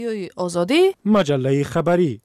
آزادی مجله خبری.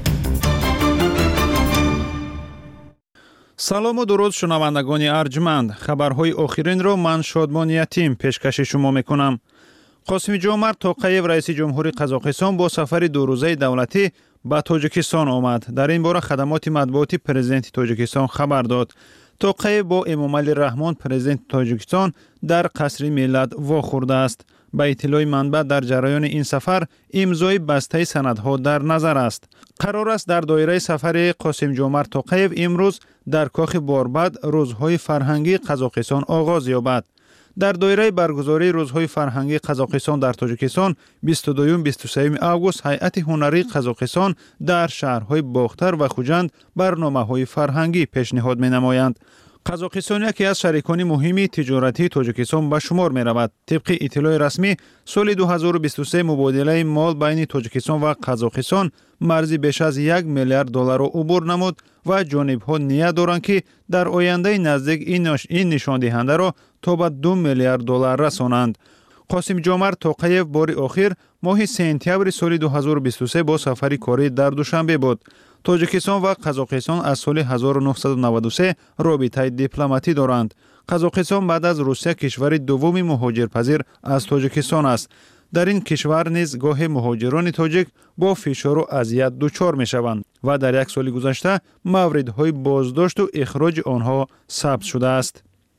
سلام و درود شنوندگان ارجمند. خبرهای آخرین رو من شادمان یتیم پیشکش شما میکنم. قاسم جمعرت توقییف رئیس جمهوری قزاقستان با سفر دو روزه دولتی به تاجیکستان آمد. در این باره خدمات مطبوعاتی پرزیدنت تاجیکستان خبر داد. توقییف با امامعلی رحمان پرزیدنت تاجیکستان در قصر ملت واخورده است. به اطلاع منبع در جریان این سفر امضای بسته سندها در نظر است. قرار است در دایره سفر قاسم جمعرت توقییف امروز در کاخ باربد روزهای فرهنگی قزاقستان آغاز یابد. در دایره برگزاری روزهای فرهنگی قزاقستان در تاجیکستان 22-23 آگوست هیئت هنری قزاقستان در شهرهای باختر و خوجند برنامه‌های فرهنگی پیشنهاد می‌نمایند. قزاقستان یکی از شریکان مهمی تجارتی تاجیکستان به شمار می‌رود. طبق اطلاع رسمی سال 2023 مبادله مال بین تاجیکستان و قزاقستان مرزی بیش از 1 میلیارد دلار را عبور نمود و جانب‌ها نیت دارند که در آینده نزدیک این نشان دهنده را تا به 2 میلیارد دلار رسانند. قاسم جمعرت توقییف بار آخر ماه سپتامبر سال 2023 با سفری کاری در دوشنبه بود. تاجیکستان و قزاقستان از سال 1993 رابطه دیپلماتی دارند. قزاقستان بعد از روسیه کشور دوم مهاجرپذیر از تاجیکستان است. در این کشور نیز گاه مهاجران تاجیک با فشار و اذیت دچار می‌شوند و در یک سال گذشته موردهای بازداشت و اخراج آنها ثبت شده است.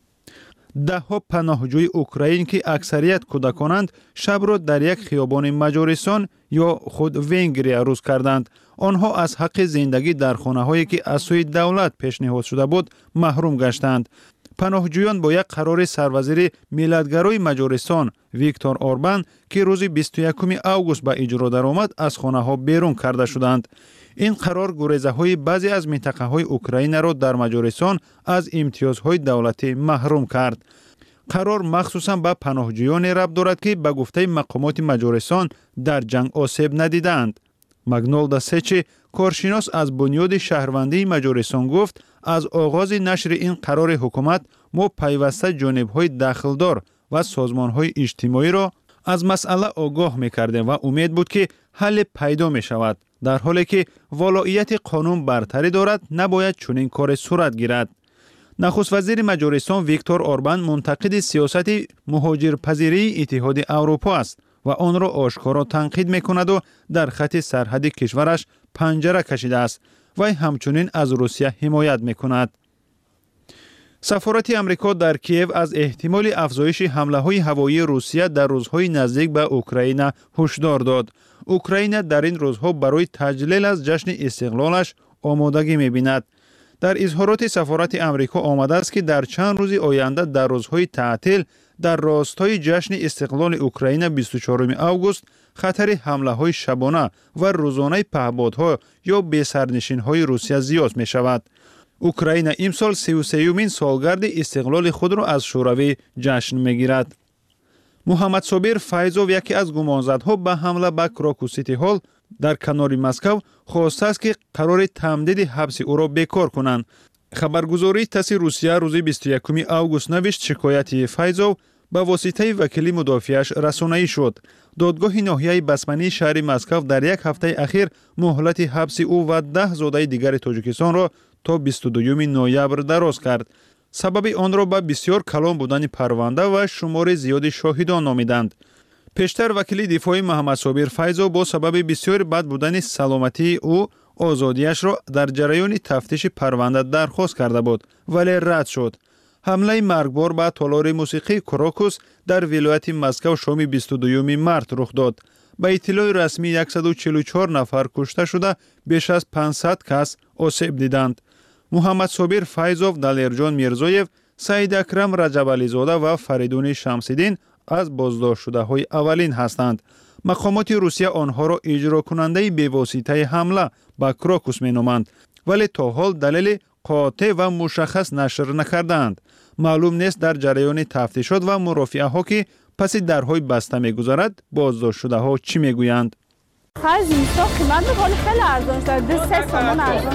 ده‌ها پناهجوی اوکراین که اکثریت کودکانند شب را در یک خیابان مجارستان یا خود ونگریا روز کردند. آنها از حق زندگی در خانه‌هایی که از سوی دولت پیشنهاد شده بود محروم گشتند. پناهجویان با یک قرار سروزیر ملت‌گرای مجارستان ویکتور اوربان که روز 21 آگوست به اجرا درآمد از خانه‌ها بیرون کرده شدند. این قرار گریزه‌های بعضی از منطقه‌های اوکراین را در مجارستان از امتیازهای دولتی محروم کرد. قرار مخصوصاً به پناهجویان ربط دارد که به گفته مقامات مجارستان در جنگ آسیب ندیدند. مگنولدا سچی کارشناس از بنیاد شهروندی مجارستان گفت از آغاز نشر این قرار حکومت ما پیوسته جانب‌های دخلدار و سازمان‌های اجتماعی را از مسئله آگاه می‌کردیم و امید بود که حل پیدا می‌شود. در حالی که ولایت قانون برتری دارد نباید چنین کار صورت گیرد. نخست وزیر مجارستان ویکتور اوربان منتقد سیاست مهاجرپذیری اتحاد اروپا است و آن را آشکارا تنقید می‌کند و در خط سرحدی کشورش پنجره کشیده است و همچنین از روسیه حمایت می‌کند. سفارت آمریکا در کیف از احتمال افزایش حمله‌های هوایی روسیه در روزهای نزدیک به اوکراین هشدار داد. اوکراین در این روزها برای تجلیل از جشن استقلالش آمادگی می‌بیند. در اظهارات سفارت آمریکا آمده است که در چند روز آینده در روزهای تعطیل در راستای جشن استقلال اوکراین 24 آگوست خطر حمله‌های شبانه و روزانه پهپادها یا بی‌سرنشین‌های روسیه زیاد می‌شود. اوکراین امسال 33مین سالگرد استقلال خود را از شوروی جشن می‌گیرد. محمد صابر فیضوف یکی از گمانزدها به حمله به کراکو سیتی هال در کنار مسکو خواسته است که قرار تمدید حبس او را بیکار کنند. خبرگزاری تاس روسیه روز 21 آگوست نوشت شکایت فیضوف به واسطه وکیل مدافعش رسانه‌ای شد. دادگاه ناحیه بسمنی شهر مسکو در یک هفته اخیر مهلت حبس او و 10 زاده دیگر تاجیکستان را تا 22 نوامبر دراز کرد. سبب آن را به بسیار کلان بودن پرونده و شمار زیاد شاهدان نامیدند. پیشتر وکیل دفاعی محمد صابر فیضوف با سبب بسیار بد بودن سلامتی او آزادیش را در جریان تفتیش پرونده درخواست کرده بود ولی رد شد. حمله مرگبار به تالار موسیقی کراکوس در ولایت مسکو شام 22 مارت رخ داد. به اطلاع رسمی 144 نفر کشته شده بیش از 500 کس آسیب دیدند. محمد صابر فیضوف، دلیرجان میرزایف، سعید اکرم رجبعلی زاده و فریدون شمس‌الدین از بازداشت شده های اولین هستند. مقامات روسیه آنها را اجرا کننده بی‌واسطه حمله به کراکوس مینامند ولی تا حال دلیل قاطع و مشخص نشر نکردند. معلوم نیست در جریان تفتیشات و مرافعه ها که پس درهای بسته می‌گذارد بازداشت شده ها چی میگویند. خرج اینستا قیمت ولی خیلی ارزان شده 3 تومان ارزان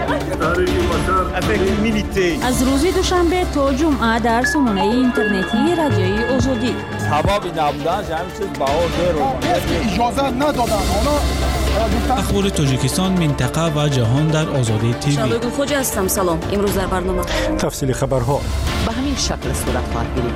شده. از روز دوشنبه تا جمعه در سامانه اینترنتی رادیوی آزادی سبب نبودن همین چیز بهار اجازه ندادن اخبار تاجیکستان منطقه و جهان در آزادی تیوی. شبگون خوجا هستم. سلام. امروز در برنامه تفصیل خبرها به همین شکل صورت خواهد گرفت.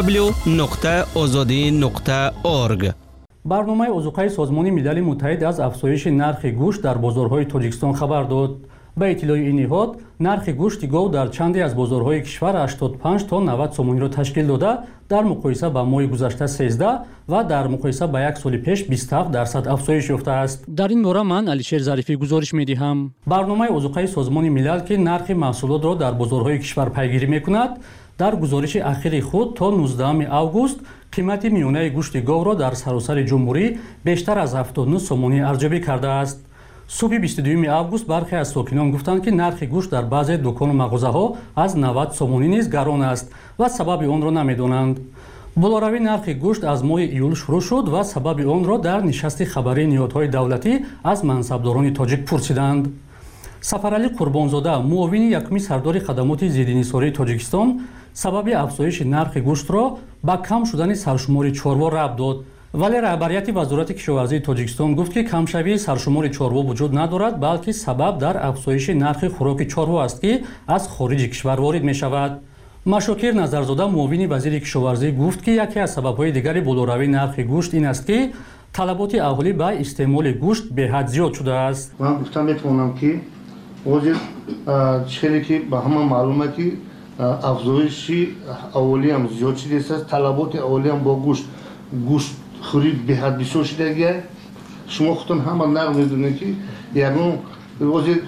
www.azadi.org. برنامه اوزوقای سازمان ملل متحد از افزایش نرخ گوشت در بازارهای تاجیکستان خبر داد. به اطلاع این نهاد، نرخ گوشت گاو در چندی از بازارهای کشور 85 تا 90 سومانی را تشکیل داده، در مقایسه با ماه گذشته 13 و در مقایسه با یک سال پیش 27% افزایش یافته است. در این باره من علیشیر ظریفی گزارش می‌دهم. برنامه اوزوقای سازمان ملل که نرخ محصولات را در بازارهای کشور پیگیری می‌کند، در گزارش اخیر خود تا 19 آگوست قیمت میانه گوشت گاو را در سراسر جمهوری بیشتر از 79 سومانی ارزیابی کرده است. صبح 22 آگوست برخی از ساکنان گفتند که نرخ گوشت در بعضی دکان و مغازه‌ها از 90 سومانی نیز گران است و سبب آن را نمی‌دانند. بالاروی نرخ گوشت از ماه ایول شروع شد و سبب آن را در نشست خبری نهادهای دولتی از منصبداران تاجیک پرسیدند. سفرعلی قربانزاده، معاون یکمی سردار خدمات ضدانحصاری تاجیکستان، سبب افزایش نرخ گوشت را با کم شدن سرشمار چاروا ربط داد، ولی رهبریت وزارت کشاورزی تاجیکستان گفت که کمشوی سرشمار چاروا وجود ندارد، بلکه سبب در افزایش نرخ خوراک چاروا است که از خارج کشور وارد می شود. مشاکر نظرزاده، معاون وزیر کشاورزی گفت که یکی از سبب‌های دیگری بالاروی نرخ گوشت این است که طلبات اهالی به استعمال گوشت به حد زیاد شده است. من گفتم میتونم که وجود چیزی که به همه معلومه که افزایش اولی هم زیاد شده است، طلبات اولی هم با گوشت خرید به حد بسیار شده گیه. شما خودتون همه نقل میدونید که یکون وجود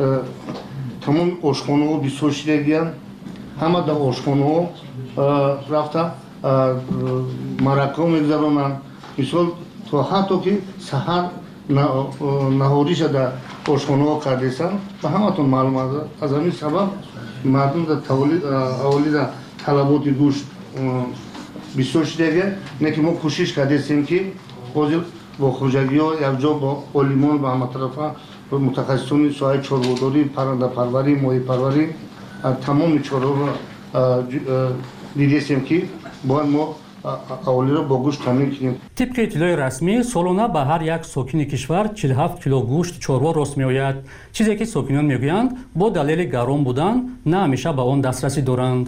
تمام آشخانه ها بسیار شده گیه، همه در آشخانه ها رفته مرکه میگذارونن، مثال تا حتی که سحر نهاری شده آشخانه ها کردیستن و همه تون معلوم است. از همین سبب مردم در تولید طلبات گوشت بسیار شده، نه که ما کوشش کردیم که با خوجگی ها یک جا با عالمان و همه طرفه متخصصان ساحه چارواداری، پرنده پروری، ماهی پروری تمام چارو را دیدیم که باید ما اولی را با گوشت تامین کنیم. طبق اطلاع رسمی سالانه به هر یک ساکن کشور 47 کیلو گوشت چاروا راست میآید، چیزی که ساکنان میگویند با دلیل گران بودن نه همیشه به آن دسترسی دارند.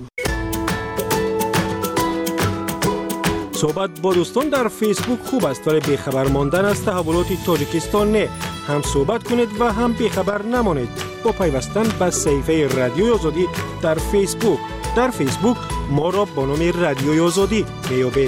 صحبت با دوستان در فیسبوک خوب است، ولی بیخبر ماندن از تحولات تاجیکستان نه. هم صحبت کنید و هم بیخبر نمانید با پیوستن به صفحه رادیوی آزادی در فیسبوک. در فیسبوک ما را با نام رادیوی آزادی میابید.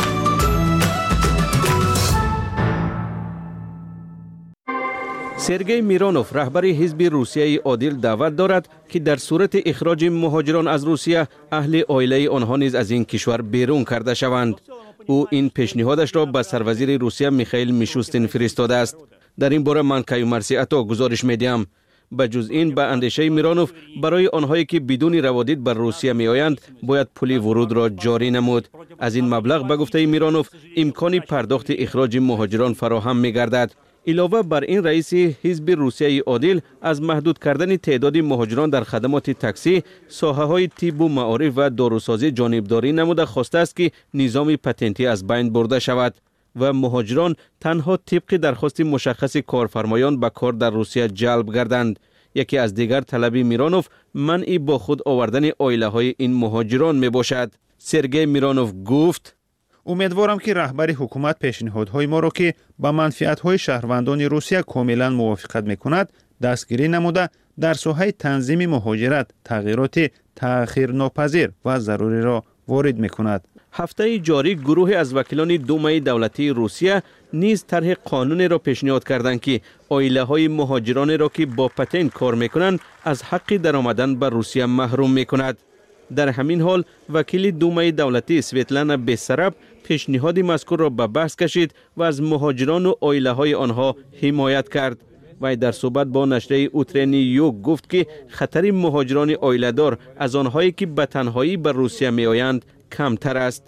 سرگئی میرانوف رهبر حزب روسیه عادل دعوت دارد که در صورت اخراج مهاجران از روسیه اهل عائله آنها نیز از این کشور بیرون کرده شوند. او این پیشنهادش را به سروزیر روسیه میخائیل میشوستین فرستاده است. در این باره من کیومرثی عطا گزارش میدهم. به جز این به اندیشه میرانوف برای آنهایی که بدون روادید بر روسیه می آیند باید پول ورود را جاری نمود. از این مبلغ به گفته میرانوف امکان پرداخت اخراج مهاجران فراهم می گردد. علاوه بر این رئیس حزب روسیه عادل از محدود کردن تعداد مهاجران در خدمات تاکسی، ساحه های طب و معارف و داروسازی جانبداری نموده خواسته است که نظام پتنتی از بین برده شود و مهاجران تنها طبق درخواست مشخص کارفرمایان به کار در روسیه جلب گردند. یکی از دیگر طلب میرانوف منع با خود آوردن عائله های این مهاجران می باشد. سرگئی میرانوف گفت: امیدوارم که رهبر حکومت پیشنهادهای ما را که با منفعت‌های شهروندان روسیه کاملا موافقت می‌کند دستگیری نموده در ساحه تنظیم مهاجرت تغییرات تأخیرناپذیر و ضروری را وارد می‌کند. هفته جاری گروه از وکیلان دومه دولتی روسیه نیز طرح قانون را پیشنهاد کردند که عائله‌های مهاجران را که با پتنت کار می‌کنند از حق درآمدن به روسیه محروم می‌کند. در همین حال وکیل دومه دولتی سویتلانا بیسراب پیشنهاد مذکور را به بحث کشید و از مهاجران و عائله‌های آنها حمایت کرد. و در صحبت با نشریه اوترنی یوگ گفت که خطر مهاجران عائله‌دار از آنهایی که به تنهایی به روسیه می‌آیند کمتر است.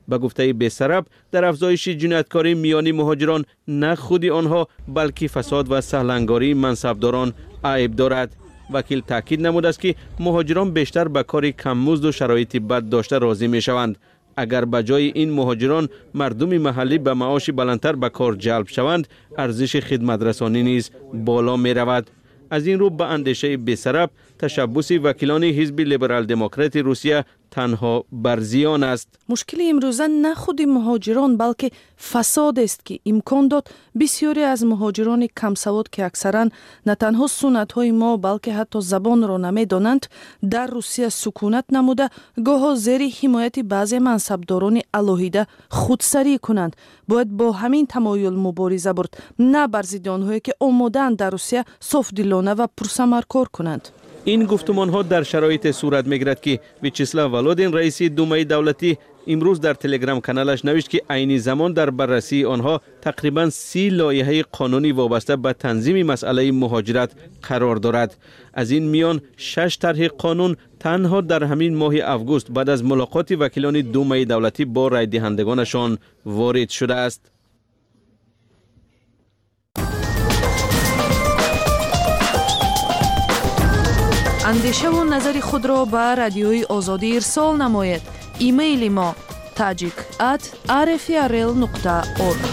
به گفته بی‌سراب در افزایش جنایتکاری میان مهاجران نه خود آنها بلکه فساد و سهلنگاری منصبداران عیب دارد. وکیل تاکید نموده است که مهاجران بیشتر به کار کم‌مزد و شرایط بد داشته راضی می‌شوند. اگر به جای این مهاجران مردم محلی به معاش بلندتر به کار جلب شوند، ارزش خدمت رسانی نیز بالا می رود. از این رو به اندیشه بی‌سراب تشبث وکیلان حزب لیبرال دموکرات روسیه تنها بر زیان است. مشکل امروزه نه خود مهاجران بلکه فساد است که امکان داد بسیاری از مهاجران کم سواد که اکثرا نه تنها سنت های ما بلکه حتی زبان را نمیدانند در روسیه سکونت نموده گاه زیر حمایت بعضی منصبداران الهیده خودسری کنند. باید با همین تمایل مبارزه برد، نه بر ضد آنهایی که آماده‌اند در روسیه صافدلانه و پرثمر کار کنند. این گفتمان ها در شرایط صورت میگیرد که ویچسلاو ولودین رئیس دومای دولتی امروز در تلگرام کانالش نوشت که عین زمان در بررسی آنها تقریبا 30 لایحه قانونی وابسته به تنظیم مسئله مهاجرت قرار دارد. از این میان 6 طرح قانون تنها در همین ماه اوگوست بعد از ملاقات وکیلان دومای دولتی با رای دهندگانشان وارد شده است. اندیشه و نظر خود را به رادیوی آزادی ارسال نماید. ایمیل ما tajik@rfrl.org.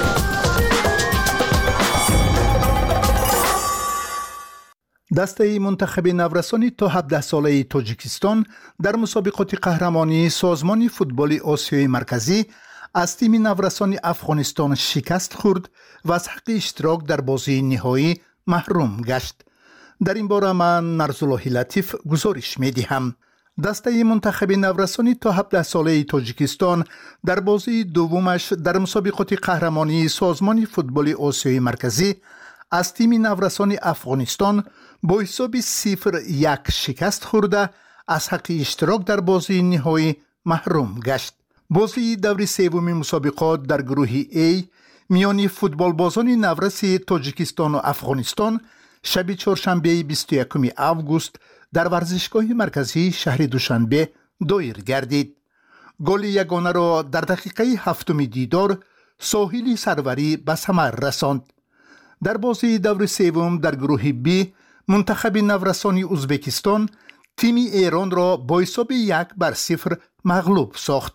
دسته منتخب نورسانی تا 17 ساله تاجیکستان در مسابقات قهرمانی سازمان فوتبال آسیای مرکزی از تیم نورسانی افغانستان شکست خورد و از حق اشتراک در بازی نهایی محروم گشت. در این باره من نرزالله لطیف گزارش می‌دهم. دسته منتخب نورسانی تا 17 ساله تاجیکستان در بازی دومش در مسابقات قهرمانی سازمان فوتبال آسیای مرکزی از تیم نورسانی افغانستان با حساب 0-1 شکست خورده از حق اشتراک در بازی نهایی محروم گشت. بازی دور سوم مسابقات در گروه A میان فوتبال بازان نورس تاجیکستان و افغانستان شب چهارشنبه 21 اوگوست در ورزشگاه مرکزی شهر دوشنبه دایر گردید. گل یگانه را در دقیقه 7 دیدار ساحل سروری به ثمر رساند. در بازی دور سوم در گروه B منتخب نورسانی ازبکستان تیم ایران را با حساب 1-0 مغلوب ساخت.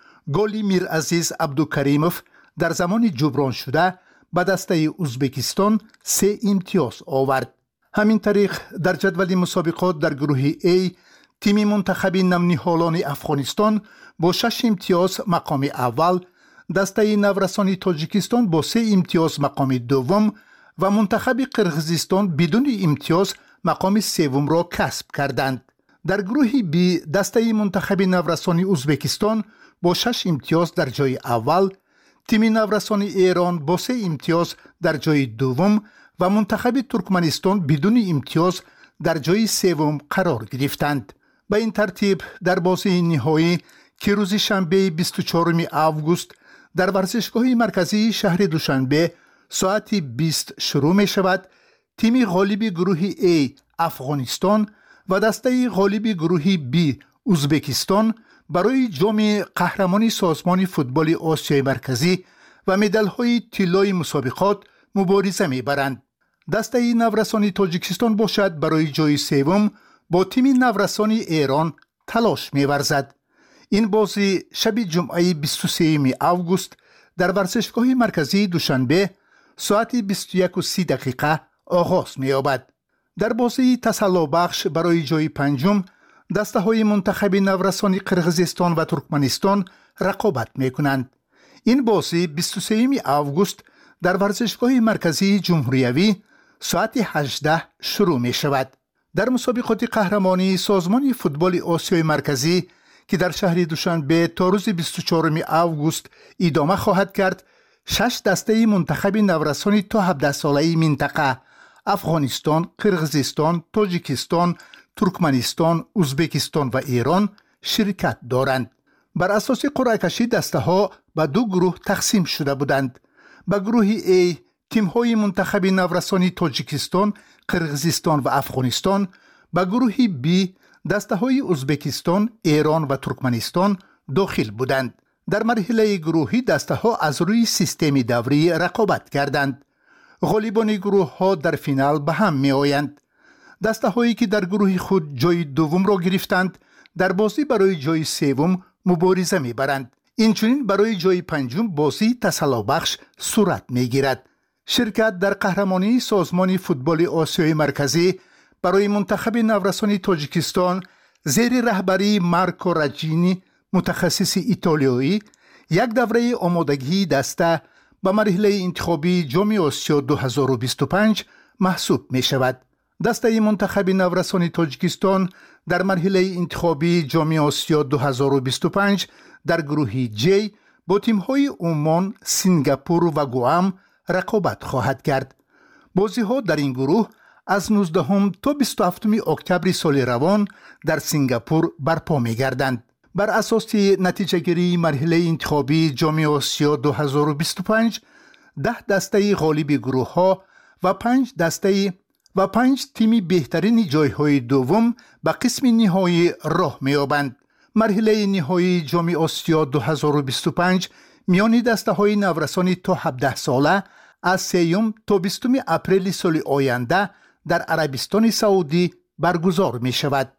گل میرعزیز عبدالکریموف در زمان جبران شده به دسته ازبکستان 3 امتیاز آورد. همین طریق در جدول مسابقات در گروه A تیم منتخب نونیهالان افغانستان با 6 امتیاز مقام اول، دسته نورسانی تاجیکستان با 3 امتیاز مقام دوم و منتخب قرقیزستان بدون امتیاز مقام سوم را کسب کردند. در گروه B دسته منتخب نورسانی ازبکستان با 6 امتیاز در جای اول، تیم نورسانی ایران با 3 امتیاز در جای دوم و منتخب ترکمنستان بدون امتیاز در جای سوم قرار گرفتند. به این ترتیب در بازی نهایی که روز شنبه 24 اوگوست در ورزشگاه مرکزی شهر دوشنبه ساعت 20 شروع می شود، تیم غالب گروه A افغانستان و دسته غالب گروه B ازبکستان برای جام قهرمانی سازمان فوتبال آسیای مرکزی و مدال‌های طلای مسابقات مبارزه می‌برند. دسته نورسانی تاجیکستان باشد برای جای سوم با تیم نورسانی ایران تلاش می‌ورزد. این بازی شب جمعه 23 اوگوست در ورزشگاه مرکزی دوشنبه ساعت 21:30 آغاز می‌یابد. در بازی تسلی بخش برای جای پنجم دسته های منتخب نورسانی قرقیزستان و ترکمنستان رقابت می‌کنند. این بازی 23 اوگوست در ورزشگاه مرکزی جمهوریوی ساعت 18 شروع می شود. در مسابقات قهرمانی سازمان فوتبال آسیای مرکزی که در شهر دوشنبه تا روز 24 اوگوست ادامه خواهد کرد، 6 دسته منتخب نورسانی تا 17 ساله منطقه افغانستان، قرقیزستان، تاجیکستان، ترکمنستان، ازبکستان و ایران شرکت دارند. بر اساس قرعه کشی دسته ها به 2 گروه تقسیم شده بودند. به گروه A تیم های منتخب نورسانی تاجیکستان، قرقیزستان و افغانستان، به گروه B دسته های ازبکستان، ایران و ترکمنستان داخل بودند. در مرحله گروهی دسته‌ها از روی سیستم دوری رقابت کردند. غالیبان گروه‌ها در فینال به هم می‌آیند. دسته‌هایی که در گروه خود جای دوم را گرفتند در بازی برای جای سوم مبارزه می‌برند. اینچنین برای جای پنجم بازی تسلابخش صورت می‌گیرد. شرکت در قهرمانی سازمان فوتبال آسیای مرکزی برای منتخب نورسان تاجیکستان زیر رهبری مارکو راجینی متخصص ایتالیایی یک دوره آمادگی دسته به مرحله انتخابی جام آسیا 2025 محسوب می شود. دسته منتخب نورسان تاجیکستان در مرحله انتخابی جام آسیا 2025 در گروه جی با تیم‌های عمان، سینگاپور و گوام رقابت خواهد کرد. بازی‌ها در این گروه از 19 تا 27 اکتبر سال روان در سینگاپور برپا می‌گردند. بر اساس نتیجه‌گیری مرحله انتخابی جام آسیا 2025 10 دسته غالب گروه‌ها و 5 تیم بهترین جای‌های دوم به قسم نهایی راه می‌یابند. مرحله نهایی جام آسیا 2025 میان دسته‌های نورسان تا 17 ساله از 3 تا 20 اپریل سال آینده در عربستان سعودی برگزار می شود.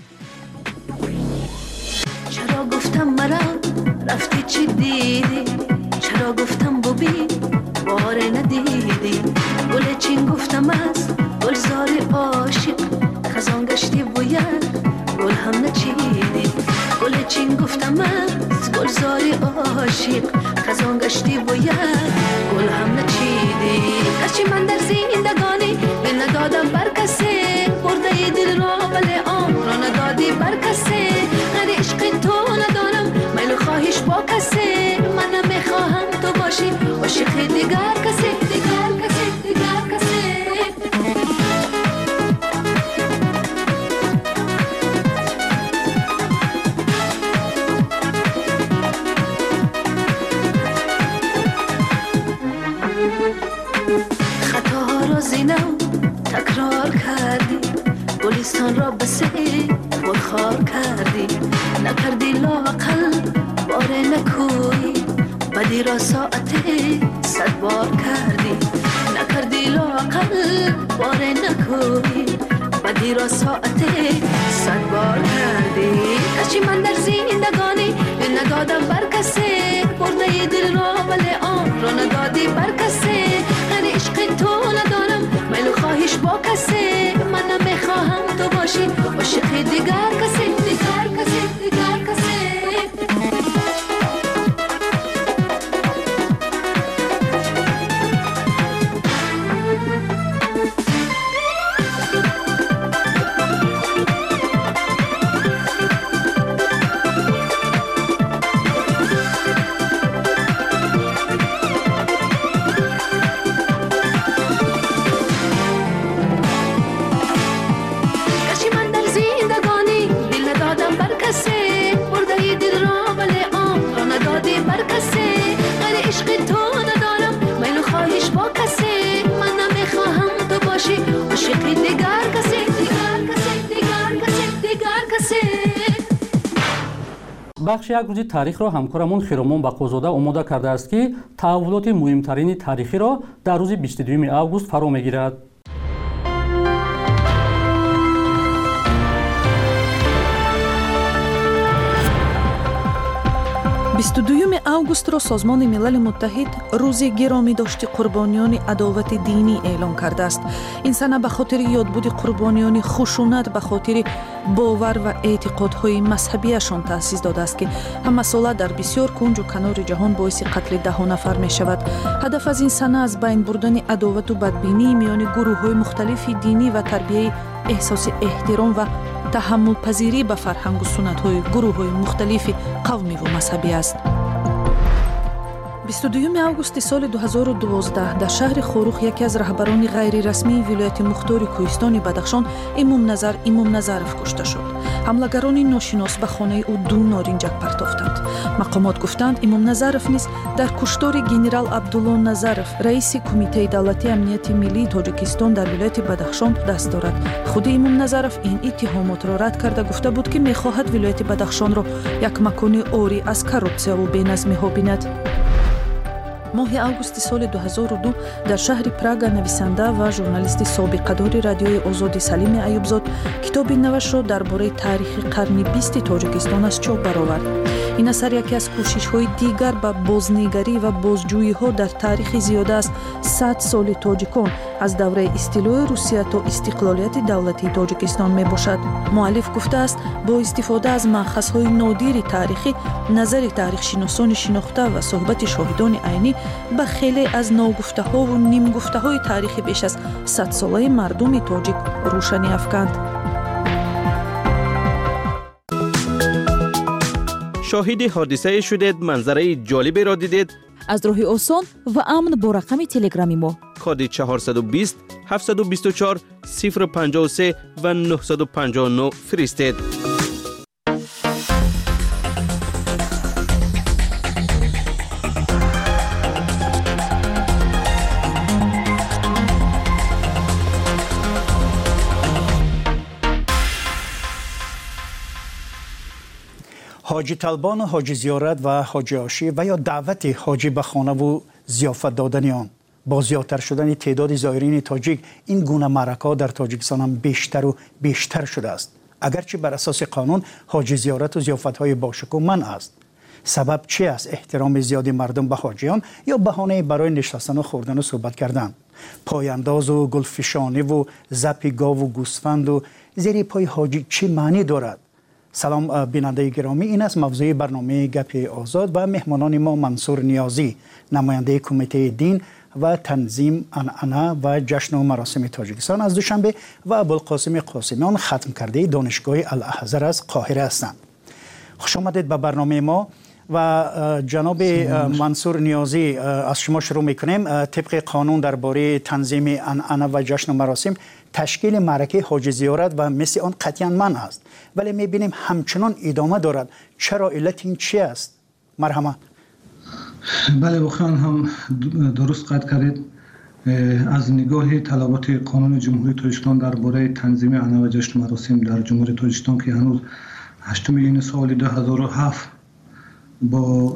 چرا گفتم مرا رفتی چی دیدی؟ چرا گفتم ببین باره ندیدی؟ گل چین گفتم از گلزار عاشق خزان گشتی باید گل هم نچیدی. گل چین گفتم از گلزار عاشق خزان گشتی باید گل هم نچیدی. گرچه من در زندگانی به ندادم بر کسی برده دل را ولی آن را ندادی بر کسی. غیر عشق تو ندارم میل خواهش با کسی. من نمیخواهم تو باشی عاشق دیگر کسی دیگر کسی دیگر کسی. زینم تکرار کردی گلستان را بسه خار کردی. نکردی لاقل باره نکوی بدی را ساعتی 100 بار کردی. نکردی لاقل باره نکوی بدی را ساعتی 100 بار کردی. کشی من در زندگانی ندادم بر کسی برده دل را ولی آن را ندادی بر کسی. غیر عشق تو ندارم میل خواهش با کسی. من نمیخواهم تو باشی عاشق دیگر کسی دیگر کسی دیگر کسی. بخش یک روزی تاریخ را همکارمون خیرامون بقوزاده آماده کرده است که تحولات مهمترین تاریخی را در روز 22 اوگوست فرا میگیرد. 22 августро созмони милали муттаҳид рӯзи гиромидошти қурбониёни адовати динӣ эълон кардааст. ин сана ба хотири ёдбуди қурбониёни хушунат ба хотири бовар ва эътиқодҳои мазҳабиашон таъсис додааст ки ҳамасола дар бисёр кунҷу канори ҷаҳон боиси қатли даҳҳо нафар мешавад. ҳадаф аз ин сана аз байн бурдани адовату бадбинии миёни гурӯҳҳои мухталифи динӣ ва тарбияи эҳсоси эҳтиром ва таҳаммулпазирӣ ба фарҳангу суннатҳои гурӯҳҳои мухталифи қавмиву мазҳабӣ аст. 22 августи соли 2012 дар шаҳри хорух яке аз раҳбарони ғайрирасмии вилояти мухтори кӯҳистони Бадахшон Имомназаров кушта шуд. ҳамлагарони ношинос ба хонаи ӯ 2 норинҷак партофтанд. мақомот гуфтанд имом Назаров низ дар куштори генерал Абдулло Назаров раиси кумитаи давлатии амнияти миллии Тоҷикистон дар вилояти Бадахшон даст дорад. худи имом Назаров ин иттиҳомотро рад карда гуфта буд ки мехоҳад вилояти Бадахшонро як макони орӣ аз коррупсияву беназмиҳо бинад. моҳи августи соли 2002 дар шаҳри Прага нависанда ва журналисти собиқадори радиои озоди Салими Аюбзод китоби навашро дар бораи таърихи қарни 20 Тоҷикистон аз чоп баровард. ин асар яке аз кӯшишҳои дигар ба бознигарӣ ва бозҷӯйиҳо дар таърихи зиёда аз 100 соли тоҷикон аз давраи истилои Русия то истиқлолияти давлатии Тоҷикистон мебошад. муаллиф гуфтааст бо истифода аз маъхазҳои нодири таърихӣ, назари таърихшиносони шинохта ва суҳбати шоҳидони айнӣ ба хеле аз ногуфтаҳову нимгуфтаҳои таърихи беш аз 100-солаи мардуми тоҷик рӯшанӣ афканд. شاهد حادثه شدید، منظره جالبی را دیدید؟ از راه آسان و امن با رقم تلگرامی ما کد 420 724 053 و 959 فرستید. حاجی طلبان و حاجی زیارت و حاجی عاشی و یا دعوت حاجی به خانه و ضیافت دادن آن با زیادتر شدن تعداد زائرین تاجیک این گونه معرکه‌ها در تاجیکستان هم بیشتر و بیشتر شده است. اگرچه بر اساس قانون حاجی زیارت و ضیافت‌های باشکوه منع است. سبب چی است؟ احترام زیادی مردم به حاجیان یا بهانه برای نشستن و خوردن و صحبت کردن؟ پایانداز و گلفشانی و زپ گاو و گوسفند و زیر پای حاجی چی معنی دارد؟ سلام بیننده گرامی، این است موضوع برنامه گپ آزاد و مهمانان ما منصور نیازی، نماینده کمیته دین و تنظیم عنعنه و جشن و مراسم تاجیکستان از دوشنبه و ابوالقاسم قاسمیان ختم کرده دانشگاه الازهر از قاهره هستند. خوش آمدید به برنامه ما و جناب منصور نیازی، از شما شروع میکنیم. طبق قانون درباره تنظیم عنعنه و جشن و مراسم تشکیل معرکه حاجی زیارت و مثل آن قطعاً منع است، ولی میبینیم همچنان ادامه دارد. چرا؟ علت این چی است؟ مرحمت. بله، واقعا هم درست قید کردید. از نگاه طلبات قانون جمهوری تاجیکستان درباره تنظیم عنعنه و جشن و مراسم در جمهوری تاجیکستان که هنوز 8 این سال 2007 با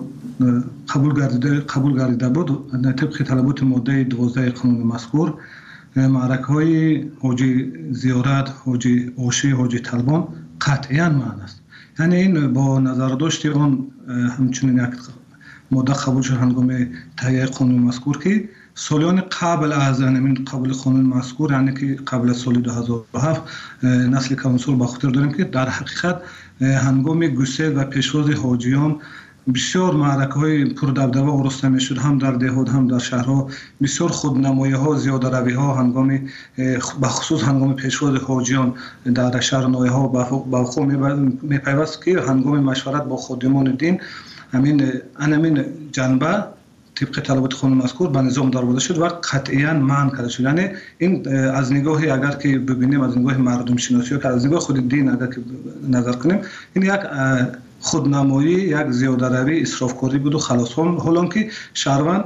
قبول گردیده بود، طبق طلبات ماده 12 قانون مذکور معرکه‌های حاجی زیارت، حاجی عاشی، حاجی طلبان قطعاً منع است. یعنی این با نظر داشت آن همچنین یک ماده قبول شد هنگام تهیه قانون مذکور که سالیان قبل از همین قبول قانون مذکور، یعنی که قبل از سال 2007 نسل کونسول با خاطر داریم که در حقیقت هنگام گسیل و پیشواز حاجیان بسیار معرکه‌های پردبدبه آورسته می‌شد، هم در دهات هم در شهرها. بسیار خودنمایی‌ها، زیاده‌روی‌ها هنگام به خصوص هنگام پیشواز حاجیان در شهر نوی‌ها به وقوع می‌پیوست که هنگام مشورت با خادمان دین همین جنبه طبق طلبات قانون مذکور به نظام درآورده شد و قطعاً منع کرده شد. یعنی این از نگاه اگر که ببینیم، از نگاه مردم شناسی و از نگاه خود دین اگر که نظر کنیم، این یک خودنمایی، یک زیاده‌روی، اسرافکاری بود و خلاص. حالا که شهروند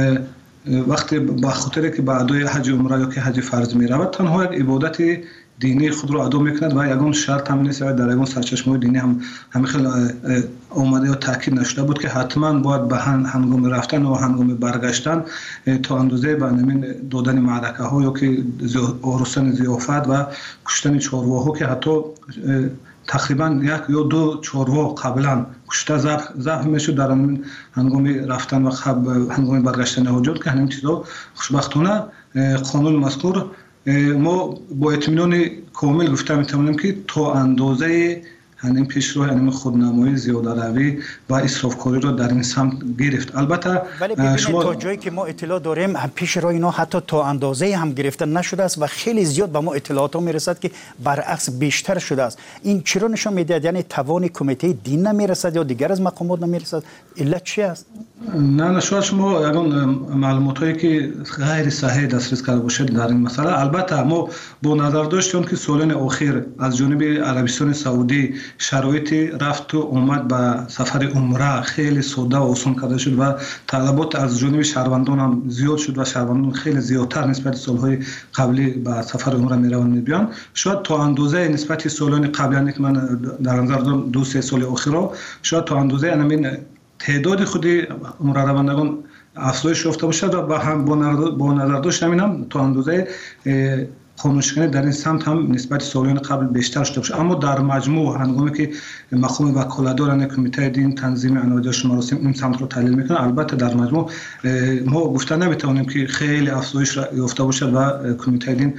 وقتی به خاطر که به ادای حج عمره یا که حج فرض می رود، تنها یک عبادت دینی خود را ادا میکند و یگان شرط هم نیست، در یگان سرچشمه دینی هم خیلی آمده و تاکید نشده بود که حتما باید به هنگام رفتن و هنگام برگشتن تا اندازه به همین دادن معرکه ها یا که آرستن ضیافت و کشتن چارواها که حتی تقریبا 1 یا 2 چاروا قبلا کشته ذبح میشد در هنگام رفتن و هنگام برگشتن حاجات، که همین چیزا خوشبختانه قانون مذکور ما با اطمینان کامل گفته میتونیم که تا اندازه همین پیشرو یعنی خودنمایی زیاده روی و اسرافکاری رو در این سمت گرفت. البته ولی ببینید تا جایی که ما اطلاع داریم پیشرو اینا حتی تا اندازه هم گرفته نشده است و خیلی زیاد به ما اطلاعات ها میرسد که برعکس بیشتر شده است. این چرا نشان میدهد؟ یعنی توان کمیته دین نمیرسد یا دیگر از مقامات نمیرسد؟ علت چی است؟ نه شاید شما یگان معلومات هایی که غیر صحیح دسترس کرده باشید در این مسئله. البته ما با نظر داشتیم که سالن اخیر از جانب عربستان سعودی شرایط رفت و آمد به سفر عمره خیلی ساده و آسان کرده شد و طلبات از جانب شهروندان هم زیاد شد و شهروندان خیلی زیادتر نسبت سالهای قبلی به سفر عمره میروند میبیان. شاید تا اندازه نسبت سالان قبلی که من در نظر دارم 2-3 سال اخیر شاید تا اندازه همین تعداد خودی عمره روندگان افزایش یافته باشد و هم با نظر داشت همین هم تا اندازه قانونشکنی در این سمت هم نسبت سالان قبل بیشتر شده باشه. اما در مجموع هنگامی که مقام وکالتداران کمیته دین تنظیم عنعنه جشن مراسم این سمت رو تحلیل میکنه، البته در مجموع ما گفته نمیتونیم که خیلی افزایش یافته باشد و کمیته دین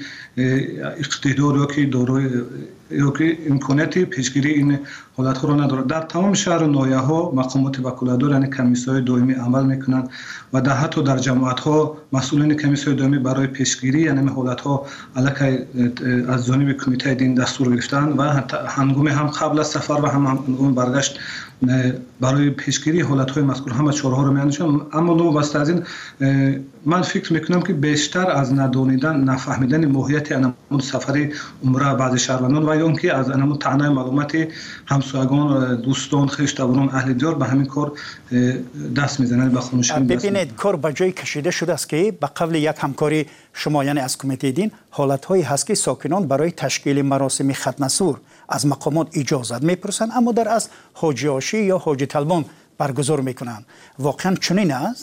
اقتدار یا که امکاناتی پیشگیری این حالت ها را ندارد. در تمام شهر و ناحیه ها مقامات وکالتدار یعنی کمیسیون دائمی عمل میکنند و در حتی در جماعت ها مسئولین کمیسیون دائمی برای پیشگیری یعنی حالت ها علیه از جانب کمیته دین دستور گرفتن و هنگام هم قبل از سفر و هم هنگام برگشت برای پیشگیری حالت های مذکور همه چهارها رو میاندیشند. اما نوبسته از این من فکر میکنم که بیشتر از ندانیدن نفهمیدن ماهیت انمون سفر عمره بعض شهروندان و یا اینکه از انمون طعنه معلومات همسایگان دوستان خویشاوندان اهل دیار به همین کار دست میزنند به خونشون. ببینید کار به جای کشیده شده است که به قبل یک همکاری شما یعنی از کمیته دین حالت هایی هست که ساکنان برای تشکیل مراسم ختنه سور از مقامات اجازت میپرسند اما در اصل حاجی آشی یا حاجی طلبان برگزار میکنند. واقعا چنین است؟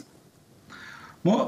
ما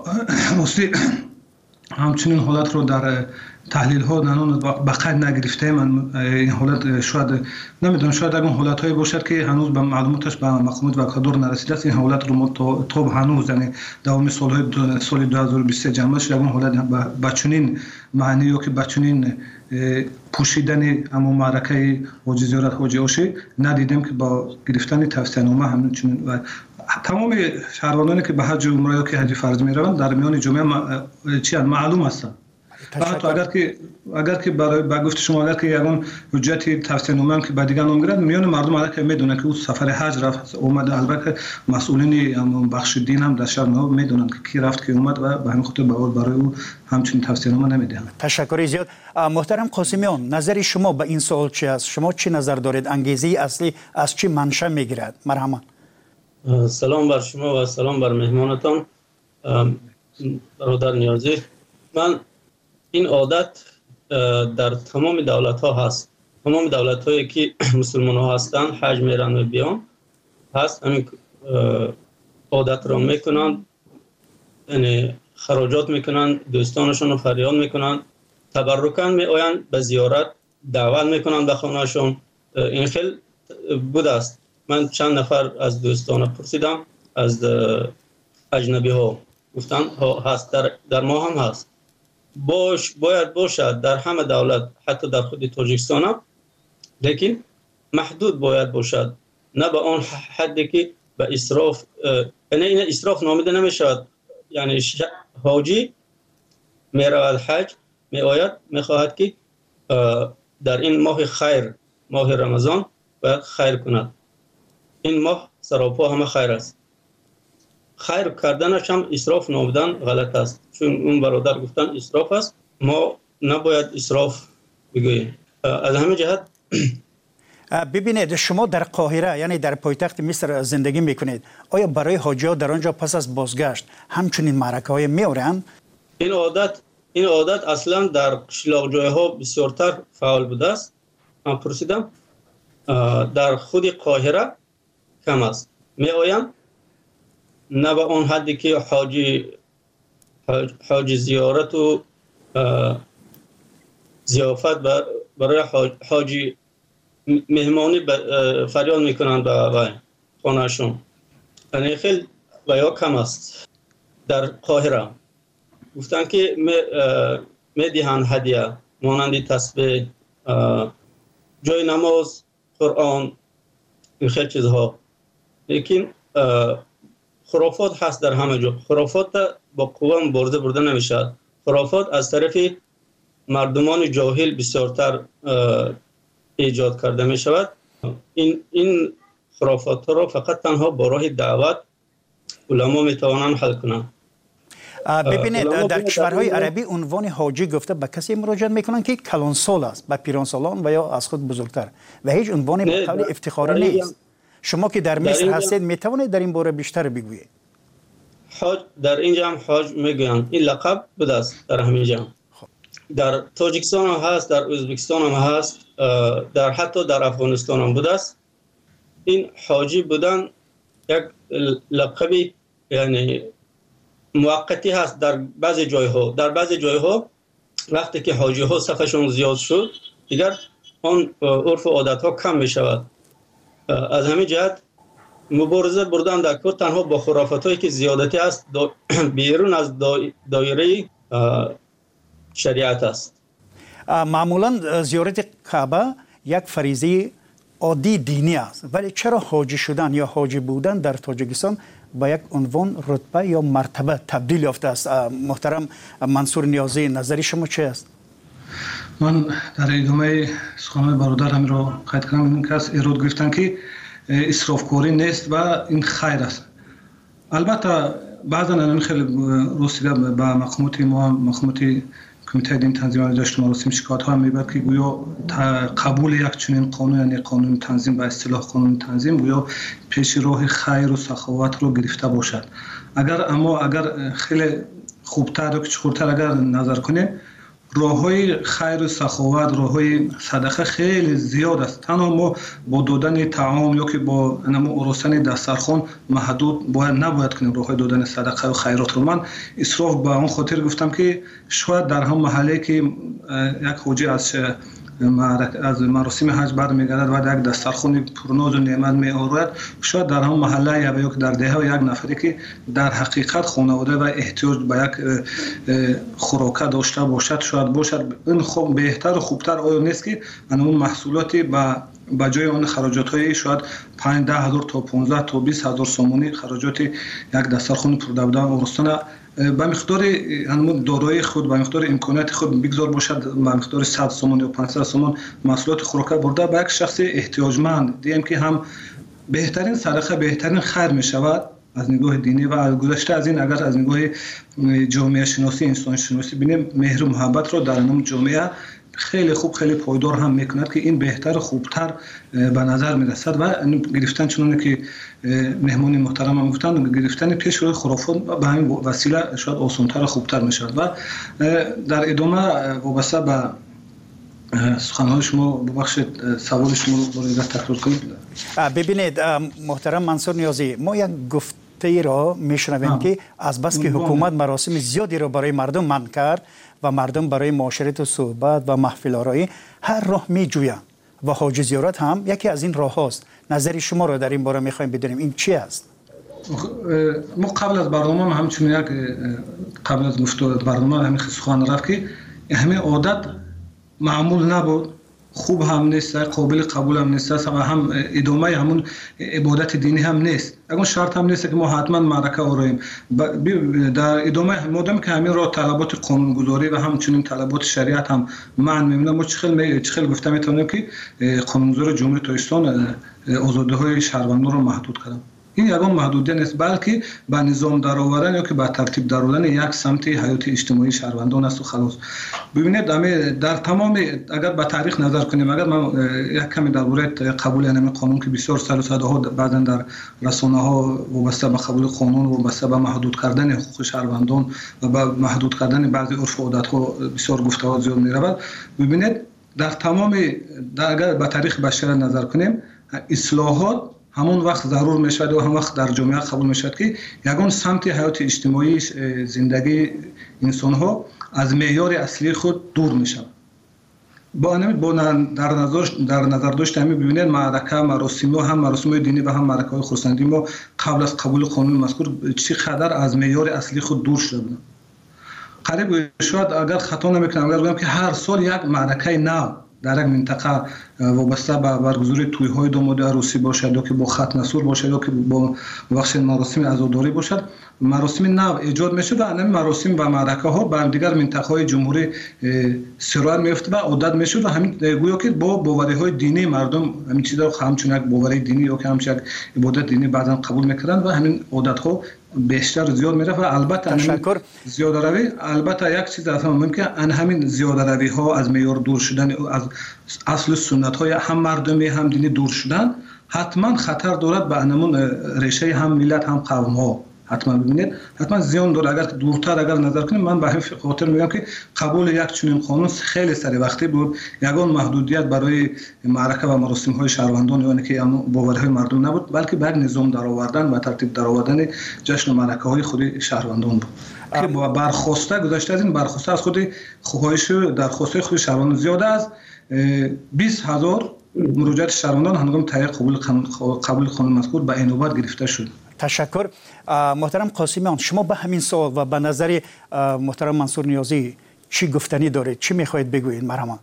همچنین حالت رو در تحلیل ها نانون بقید نگرفته. من این حالت شاید نمیدونم شاید اگر حالت هایی باشد که هنوز به معلوماتش به مقامات وکالتدار نرسیده است. این حالت رو ما تا هنوز یعنی دوام سال 2023 جمع شد اون حالت با چنین معنی یا که با چنین پوشیدن اما معرکه حاجی زیارت حاجی آشی ندیدیم که با گرفتن توصیه‌نامه همچنین و تمام شهروندانی که به حج و عمره یا که حج فرض میروند در میان جمعه معلوم هستند. حتی اگر که برای گفت شما اگر که یگان حجت توصیه‌نامه که به دیگه نمیگیرد میان مردم اگر که میدونن که او سفر حج رفت اومده البته مسئولین بخش دین هم در شهر نو میدونن که کی رفت کی اومد و به همین خاطر برای او همچین توصیه‌نامه نمیدهند. تشکر زیاد. محترم قاسمیان نظر شما به این سوال چی است؟ شما چی نظر دارید؟ انگیزه اصلی از چی منشأ میگیرد؟ مرحبا. سلام بر شما و سلام بر مهمانتان برادر نیازی. من این عادت در تمام دولت ها هست. تمام دولت هایی که مسلمان ها هستند حج میرن و بیان هست همین عادت را میکنند، یعنی خراجات میکنند، دوستانشون رو فریاد میکنند، تبرکاً میآیند به زیارت، دعوت میکنند به خانهشون. این خیلی بود است. من چند نفر از دوستان پرسیدم از اجنبی ها گفتن هست در ما هم هست. باید باشد در همه دولت حتی در خود تاجیکستان هم، لیکن محدود باید باشد، نه به آن حدی که به اسراف این اسراف نامیده نمیشود. یعنی حاجی میرود حج میآید میخواهد که در این ماه خیر ماه رمضان باید خیر کند. این ماه سراپا همه خیر است. خیر کردنش هم اسراف نامیدن غلط است، چون اون برادر گفتن اسراف است. ما نباید اسراف بگوییم. از همین جهت ببینید شما در قاهره یعنی در پایتخت مصر زندگی میکنید، آیا برای حاجی‌ها در آنجا پس از بازگشت همچنین معرکه های میآورند؟ این عادت اصلا در قشلاق جایها بسیارتر فعال بوده است. من پرسیدم در خود قاهره کم است. میآیند نه به آن حدی که حاجی زیارت و ضیافت برای حاجی مهمانی فریاد میکنند به خانهشون. یعنی خیلی یا کم است. در قاهره گفتن که میدهند هدیه مانند تسبیح، جای نماز قرآن این خیلی چیزها، لیکن خرافات هست در همه جا. خرافات با قوه مبارزه برده نمیشد. خرافات از طرف مردمان جاهل بسیارتر ایجاد کرده می شود. این خرافات را فقط تنها با راه دعوت علما می توانند حل کنند. ببینید در کشورهای عربی عنوان حاجی گفته به کسی مراجعه میکنن که کلانسال است، به پیرانسالان و یا از خود بزرگتر، و هیچ عنوانی به قول افتخاری نیست. شما که در مصر هستید میتوانید در این باره بیشتر بگویید؟ حاج در اینجا هم حاج میگویند، این لقب بوده است در همین جا. در تاجیکستان هم هست، در ازبکستان هم هست، حتی در افغانستان هم بوده است. این حاجی بودن یک لقبی یعنی موقتی هست در بعضی جایها. در بعضی جایها وقتی که حاجی ها صفشون زیاد شد دیگر آن عرف و عادت ها کم می شود. از همین جهت مبارزه بردن در کار تنها با خرافات هایی که زیادتی است بیرون از دایره شریعت است. معمولا زیارت کعبه یک فریضه عادی دینی است، ولی چرا حاجی شدن یا حاجی بودن در تاجیکستان با یک عنوان رتبه یا مرتبه تبدیل یافته است؟ محترم منصور نیازی، نظری شما چه است؟ من در ادامه سخنان برادرم را قید کنم، این کس ایراد گرفتن که اسرافکاری نیست و این خیر است. البته بعضا این خیلی رسیده به مقامات ما، مقامات کمیته دین تنظیم علیه مراسم شکایت ها میبرد که گویا قبول یک چنین قانون، یعنی قانون تنظیم به اصطلاح قانون تنظیم، گویا پیش راه خیر و سخاوت رو گرفته باشد. اگر خیلی خوبتر و چخورتر اگر نظر کنیم، راه‌های خیر و سخاوت، راه‌های صدقه خیلی زیاد است. تنها ما با دادن طعام یا که با ارسطن دسترخوان محدود نباید کنیم راه‌های دادن صدقه و خیرات رو. من اسراف به اون خاطر گفتم که شاید در هم محله که یک حاجی از مراسم حج برمیگردد و یک دسترخوان پرناز و نعمت می‌آورد، شاید در هم محله یا یک در دهه یک نفری که در حقیقت خانواده و احتیاج به یک خوراک داشته باشد، شاید باشد. این خوب بهتر و خوبتر آیا نیست که اون محصولاتی با جای اون خراجات های شاید 5-10 هزار تا 15 تا 20 هزار سومونی خراجات یک دسترخوان پردوده ارسطن به مقدار دارایی خود، به مقدار امکانات خود بگذار باشد، به مقدار 100 سومون یا 500 سومون محصولات خوراک برده به یک شخص احتیاجمند دیم که هم بهترین صدقه، بهترین خیر می شود از نگاه دینی. و از گذشته از این اگر از نگاه جامعه شناسی، انسان شناسی بینیم، مهر و محبت رو در نام جامعه خیلی خوب، خیلی پایدار هم میکند که این بهتر و خوبتر به نظر میرسد. و گرفتن چنانه که مهمانی محترم هم گفتن، گرفتن پیش روی خرافات به همین وسیله شاید آسانتر و خوبتر میشود. و در ادامه وابسته به سخنهای شما ببخشید سوال شما رو باید تکرار کنید. ببینید محترم منصور نیازی، ما یک گفته را میشنویم که از بس که حکومت مراسم زیادی را برای مردم منع کرد و مردم برای معاشرت و صحبت و محفل آرایی هر راه می جویند و حاج زیارت هم یکی از این راه هاست. نظر شما را در این باره میخوایم بدونیم، این چی است؟ ما قبل از برنامه همچنین یک قبل از گفتار برنامه همین سخن رفت که همین عادت معمول نبود، خوب هم نیست، قابل قبول هم نیست و هم ادامه همون عبادت دینی هم نیست. اگر شرط هم نیست که ما حتما معرکه آراییم. در ادامه مادام که همین را طلبات قانونگذاری و همچنین طلبات شریعت هم معنی میمونه، ما چه خیلی گفته میتونیم که قانونگذار جمهوری تاجیکستان آزادی‌های شهروندان رو محدود کردن. این یگان محدودیت نیست، بلکه به نظام درآوردن یا که به ترتیب درآوردن یک سمت حیات اجتماعی شهروندان است و خلاص. ببینید در تمام اگر به تاریخ نظر کنیم، اگر من یک کمی درباره قبول این قانون که بسیار سال و سالها بعداً در رسانه‌ها وابسته به قبول قانون و وابسته به محدود کردن حقوق شهروندان و به محدود کردن بعضی عرف و عادت‌ها بسیار گفته‌ها زیاد می‌رود. ببینید در تمام اگر به تاریخ بشر نظر کنیم، اصلاحات همون وقت ضرور میشود و هم وقت در جامعه قبول میشود که یگان سمت حیات اجتماعی زندگی انسان ها از معیار اصلی خود دور میشود. با در نظر داشت همین ببینید معرکه مراسم ها، هم مراسم دینی و هم معرکه های خرسندی ما قبل از قبول قانون مذکور چقدر از معیار اصلی خود دور شده بودند. قریب شاید اگر خطا نمیکنم اگر بگم که هر سال یک معرکه نو در یک منطقه وابسته به برگزاری توی‌های دامادی عروسی باشد یا که با ختم سور باشد یا که با بخش مراسم عزاداری باشد، مراسم نو ایجاد میشه و همین مراسم و معرکه ها بر دیگر منطقه های جمهوری سرایت میفته و عادت میشه و همین گویا که با باوری های دینی مردم همین چیزا همچون یک باوری دینی یا که همچون یک عبادت دینی بعضا قبول میکنند و همین عادت ها بیشتر زیاد میره و البته زیاده روی البته یک چیز اصلا ممکن ان همین زیاده روی ها از معیار دور شدن از اصل سنت های هم مردمی هم دینی دور شدن حتما خطر دارد به انمون ریشه هم ملت هم قوم ها. حتما ببینید حتما زیان داره. اگر دورتر اگر نظر کنیم من به همین خاطر میگم که قبول یک چنین قانون خیلی سری وقتی بود، یگان محدودیت برای معرکه و مراسم های شهروندان یعنی که باوری های مردم نبود، بلکه بر نظام درآوردن و ترتیب درآوردن جشن و معرکه های خود شهروندان بود که با برخواسته گذشته از این برخواسته از خود خواهش درخواسته خود شهروندان زیاده از 20,000 مراجعات شهروندان هنگام تایید قبول قانون مذکور به این نوبت گرفته شد. تشکر. محترم قاسمیان، شما به همین سوال و به نظر محترم منصور نیازی چی گفتنی دارید؟ چی میخواهید بگویید؟ مرحبا.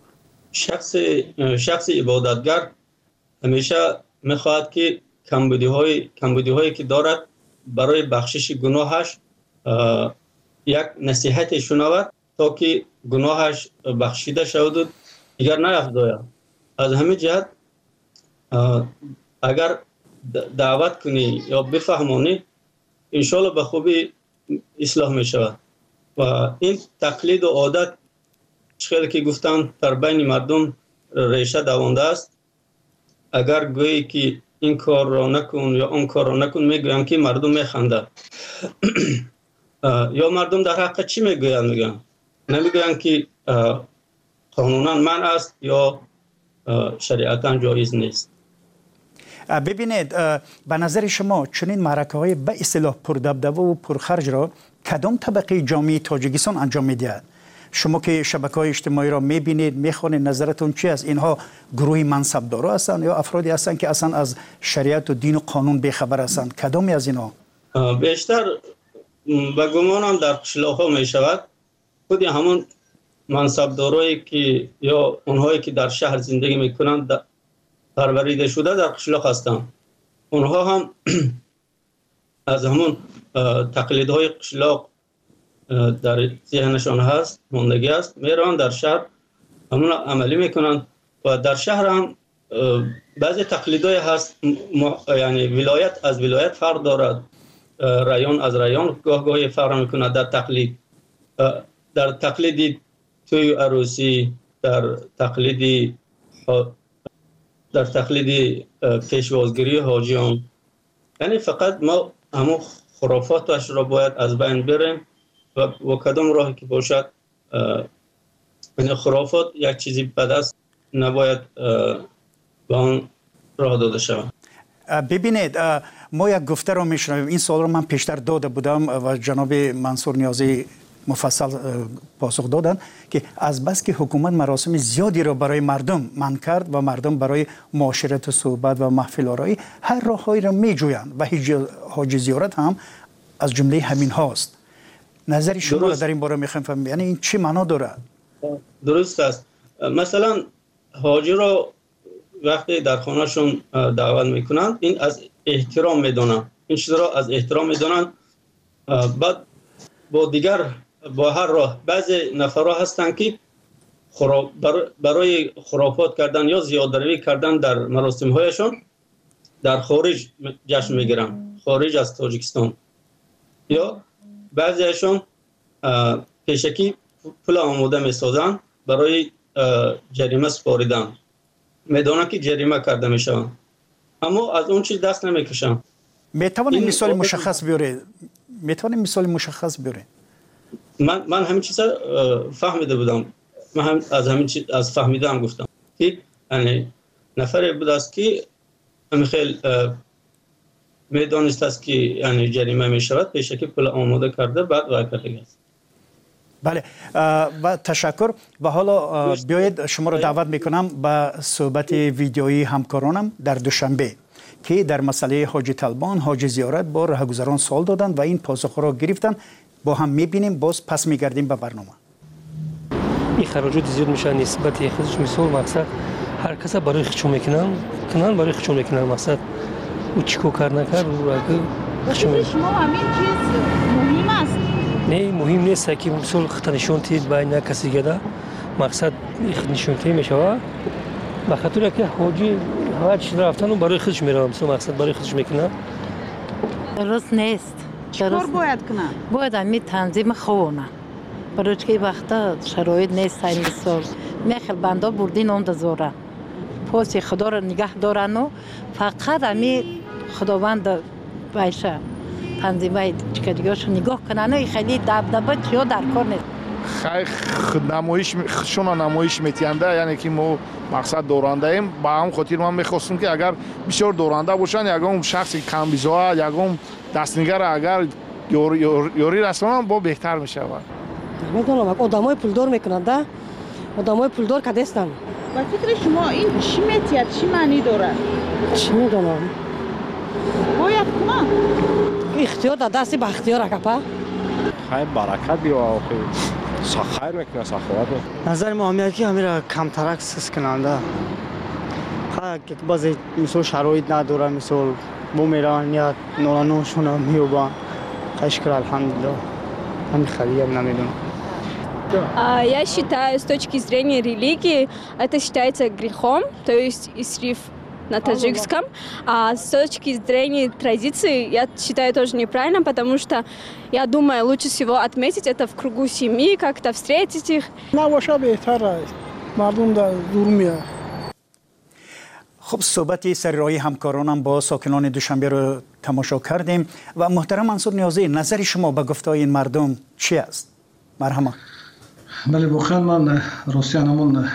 شخص عبادتگر همیشه میخواهد که کمبودی هایی که دارد برای بخشش گناهش یک نصیحت شنود تا که گناهش بخشیده شود و دیگر نیفزاید. از همین جهت اگر دعوت کنی یا بفهمانی انشالله به خوبی اصلاح می شود و این تقلید و عادت چخیلی که گفتن در بین مردم ریشه دوانده است. اگر گویی که این کار را نکن یا اون کار را نکن میگوین که مردم میخنده یا مردم در حق چی میگوین؟ میگن نمیگوین که قانونا منع است یا شریعتا جایز نیست. ببینید به نظر شما چنین معرکه های به اصطلاح پردبدبه و پرخرج را کدام طبقه جامعه تاجیکستان انجام میدهد؟ شما که شبکه های اجتماعی را میبینید میخوانید، نظرتون چی است؟ اینها گروهی منصبدارا هستند یا افرادی هستند که اصلا از شریعت و دین و قانون بیخبر هستند؟ کدامی از اینها؟ بیشتر به گمانم در قشلاق ها می شود خود همون منصبدارایی که یا اونهایی که در شهر زندگی میکنند پروریده شده در قشلاق هستند. اونها هم از همون تقلیدهای قشلاق در ذهنشان هست، ماندگی است، میرن در شهر همون عملی میکنند و در شهر هم بعضی تقلیدهای هست، یعنی ولایت از ولایت فرق دارد، رایون از رایون گاهی فرق میکنه در تقلید توی عروسی، در تقلید پیشوازگیری حاجیان. یعنی فقط ما همون خرافاتش را باید از بین بریم و کدام راهی که باشد، این خرافات یک چیزی بد است نباید به آن راه داده شود. ببینید ما یک گفته را میشنویم، این سوال را من پیشتر داده بودم و جناب منصور نیازی مفصل پاسخ دادن که از بس که حکومت مراسم زیادی را برای مردم منع کرد و مردم برای معاشرت و صحبت و محفل آرایی هر راههایی را میجویند و حاج زیارت هم از جمله همین هاست. نظر شما را در این باره میخوایم فهمیم، یعنی این چی معنا داره؟ درست است. مثلا حاجی را وقتی در خانهشون دعوت میکنند این از احترام میدونن، این چیز را از احترام میدونن. بعد با دیگر با هر راه بعضی نفرها هستن که برای خرافات کردن یا زیادروی کردن در مراسم هایشون در خارج جشن میگیرن، خارج از تاجیکستان، یا بعضیشون پیشکی پول آماده میسازن برای جریمه سپاریدن، میدونن که جریمه کرده میشن اما از اون چیز دست نمیکشن. میتوانید مثال مشخص بیارید؟ من همین چیزا فهمیده بودم، من هم از همین چیز از فهمیدم گفتم که یعنی نفری بود است که همین خیلی میدانست است که یعنی جریمه میشود، پیشکی پول آماده کرده بعد واقعی است. بله و تشکر. و حالا بیایید شما را دعوت میکنم به صحبت ویدیویی همکارانم در دوشنبه که در مسئله حاج طلبان، حاج زیارت با رهگذران سوال دادند و این پاسخ را گرفتند. با هم میبینیم، باز پس میگردیم به برنامه. این خراجات زیاد میشه نسبت خودش. مثال مقصد هر کس برای خودشون میکنن برای خودشون میکنن. مقصد او چیکو کار نکرد او اگه شما همین چیز مهم است. نه مهم نیست که مثال خطنشون تید بین کسی گدا مقصد خطنشون تید میشه به خاطر که حاج رفتن و برای خودش میرم. مثلا مقصد برای خودش میکنن. درست نیست. چطور باید کنن؟ باید همین تنظیم خونه. برای که وقتا شرایط نیست این مثال میخل بنده بردین اون دزوره پاس خدا را نگه دارن و فقط همین خداوند بایشه تنظیمای دیگرشو نگاه کنن و خیلی دبدبه چیا در کار نیست. خودشون نمایش میتینده یعنی که ما مقصد دورنده ایم. با هم خاطر من میخواستم که اگر بسیار دورنده باشن یکم شخص کم بیزا یکم دستنگر اگر یوری رسانم با بهتر میشه. میدونم آدمای پولدار میکنند. آدمای پولدار که دستن. با فکر شما این چی میتید؟ چی معنی داره؟ چی میدونم. باید کنم. اختیار در دستی به اختیار کپا. خیلی برکت بیاید. خیر میکنه سخاوت. نظر ما همیشه که همین را کم ترک سس کننده. که بعضی مثل شرایط نداره مثل بو میرن یا نورانوشون هم میوبان. اشکر الحمدلله. همین خیلی نمیدونم. Я считаю, с точки зрения религии, это считается грехом, то есть исриф на таджикском. А с точки зрения традиции, я считаю тоже неправильно, потому что, я думаю, лучше всего отметить это в кругу семьи, как-то встретить их. خب صحبت سررای همکارانم با ساکنان دوشنبه رو تماشا کردیم و محترم منصور نیازی نظر شما به گفتهای این مردم چی است؟ مرحبا. بله واقعا من روسیانمون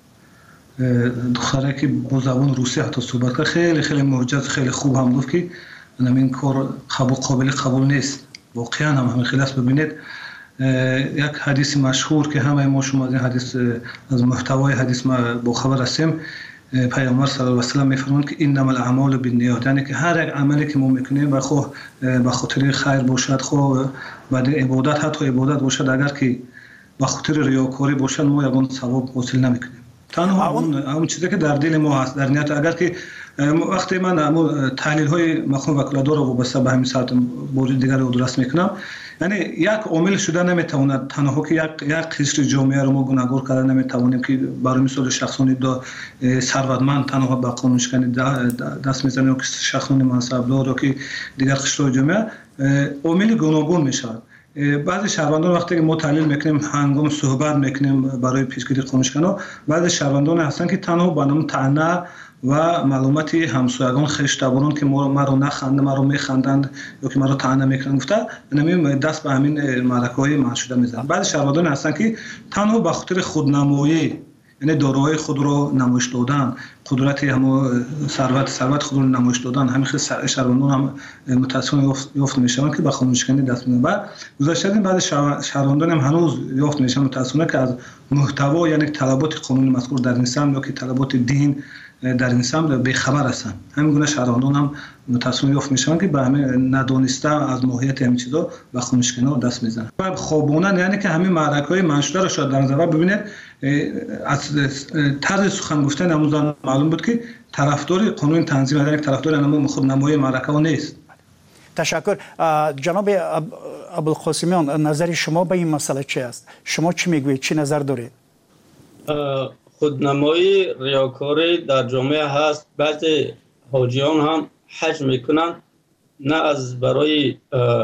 دختره که با زبان روسی حتی صحبت کرد خیلی خیلی معجز خیلی خوب هم گفت که این کار قابل قبول نیست. واقعا هم همین خیلی است. ببینید یک حدیث مشهور که همه ما شما از این حدیث از محتوای حدیث ما با خبر هستیم. پیامبر صلی الله علیه و سلم میفرمایند که انما الاعمال بالنیات، یعنی که هر یک عملی که ما میکنیم به خاطر خیر باشد، بعد عبادت حتی عبادت باشد، اگر که به خاطر ریاکاری باشد ما یگان ثواب حاصل نمیکنیم. تنها اون چیزی که در دل ما هست در نیت. اگر که وقتی من تحلیل های مفهوم وکالت‌دار رو وابسته به همین ساعت بوری دیگر رو درست میکنم، یعنی یک عامل شده نمیتواند تنها که یک قشر جامعه رو ما گوناگور کرده نمیتوانیم که برای مثال شخصانی ثروتمند تنها به قانونشکنی دست میزنه یا شخصانی منصبدار یا که دیگر قشر جامعه عامل گوناگون میشه. بعضی شهروندان وقتی که ما تحلیل میکنیم هنگام صحبت میکنیم برای پیشگیری قانونشکنان، بعضی شهروندان هستن که تنها به نام طعنه و معلومات همسایگان خویشتباران که ما رو نخنده ما رو میخندند یا که ما رو طعنه میکنن گفته نمیم دست به همین معرکه‌های منشوده میزنن. بعضی شهروندان هستن که تنها به خاطر خودنمایی، یعنی دارایی خود رو نمایش دادن، قدرت هم ثروت خود رو نمایش دادن، همین شهروندان هم متأسفانه یافت میشن که به قانونشکنی دست میدن. بعد گذشته این بعضی شهروندان هم هنوز یافت میشن متأسفانه که از محتوا یعنی طلبات قانون مذکور در نیستن یا که طلبات دین در این سمت به خبر هستند. همین گونه شهروندان هم متأسفانه یافت میشن که به همین ندانسته از ماهیت همین چیزا به قانونشکنی دست میزنن. و خوابونن، یعنی که همین معرکه‌های منشوده رو شاید در نظر ببینید. از طرز سخن گفتن امروز معلوم بود که طرفدار قانون تنظیم یعنی طرفدار خودنمایی معرکه ها نیست. تشکر. جناب ابوالقاسمیان نظر شما به این مسئله چی است؟ شما چی میگویید؟ چی نظر دارید؟ خودنمایی ریاکاری در جامعه هست. بعضی حاجیان هم حج میکنن نه از برای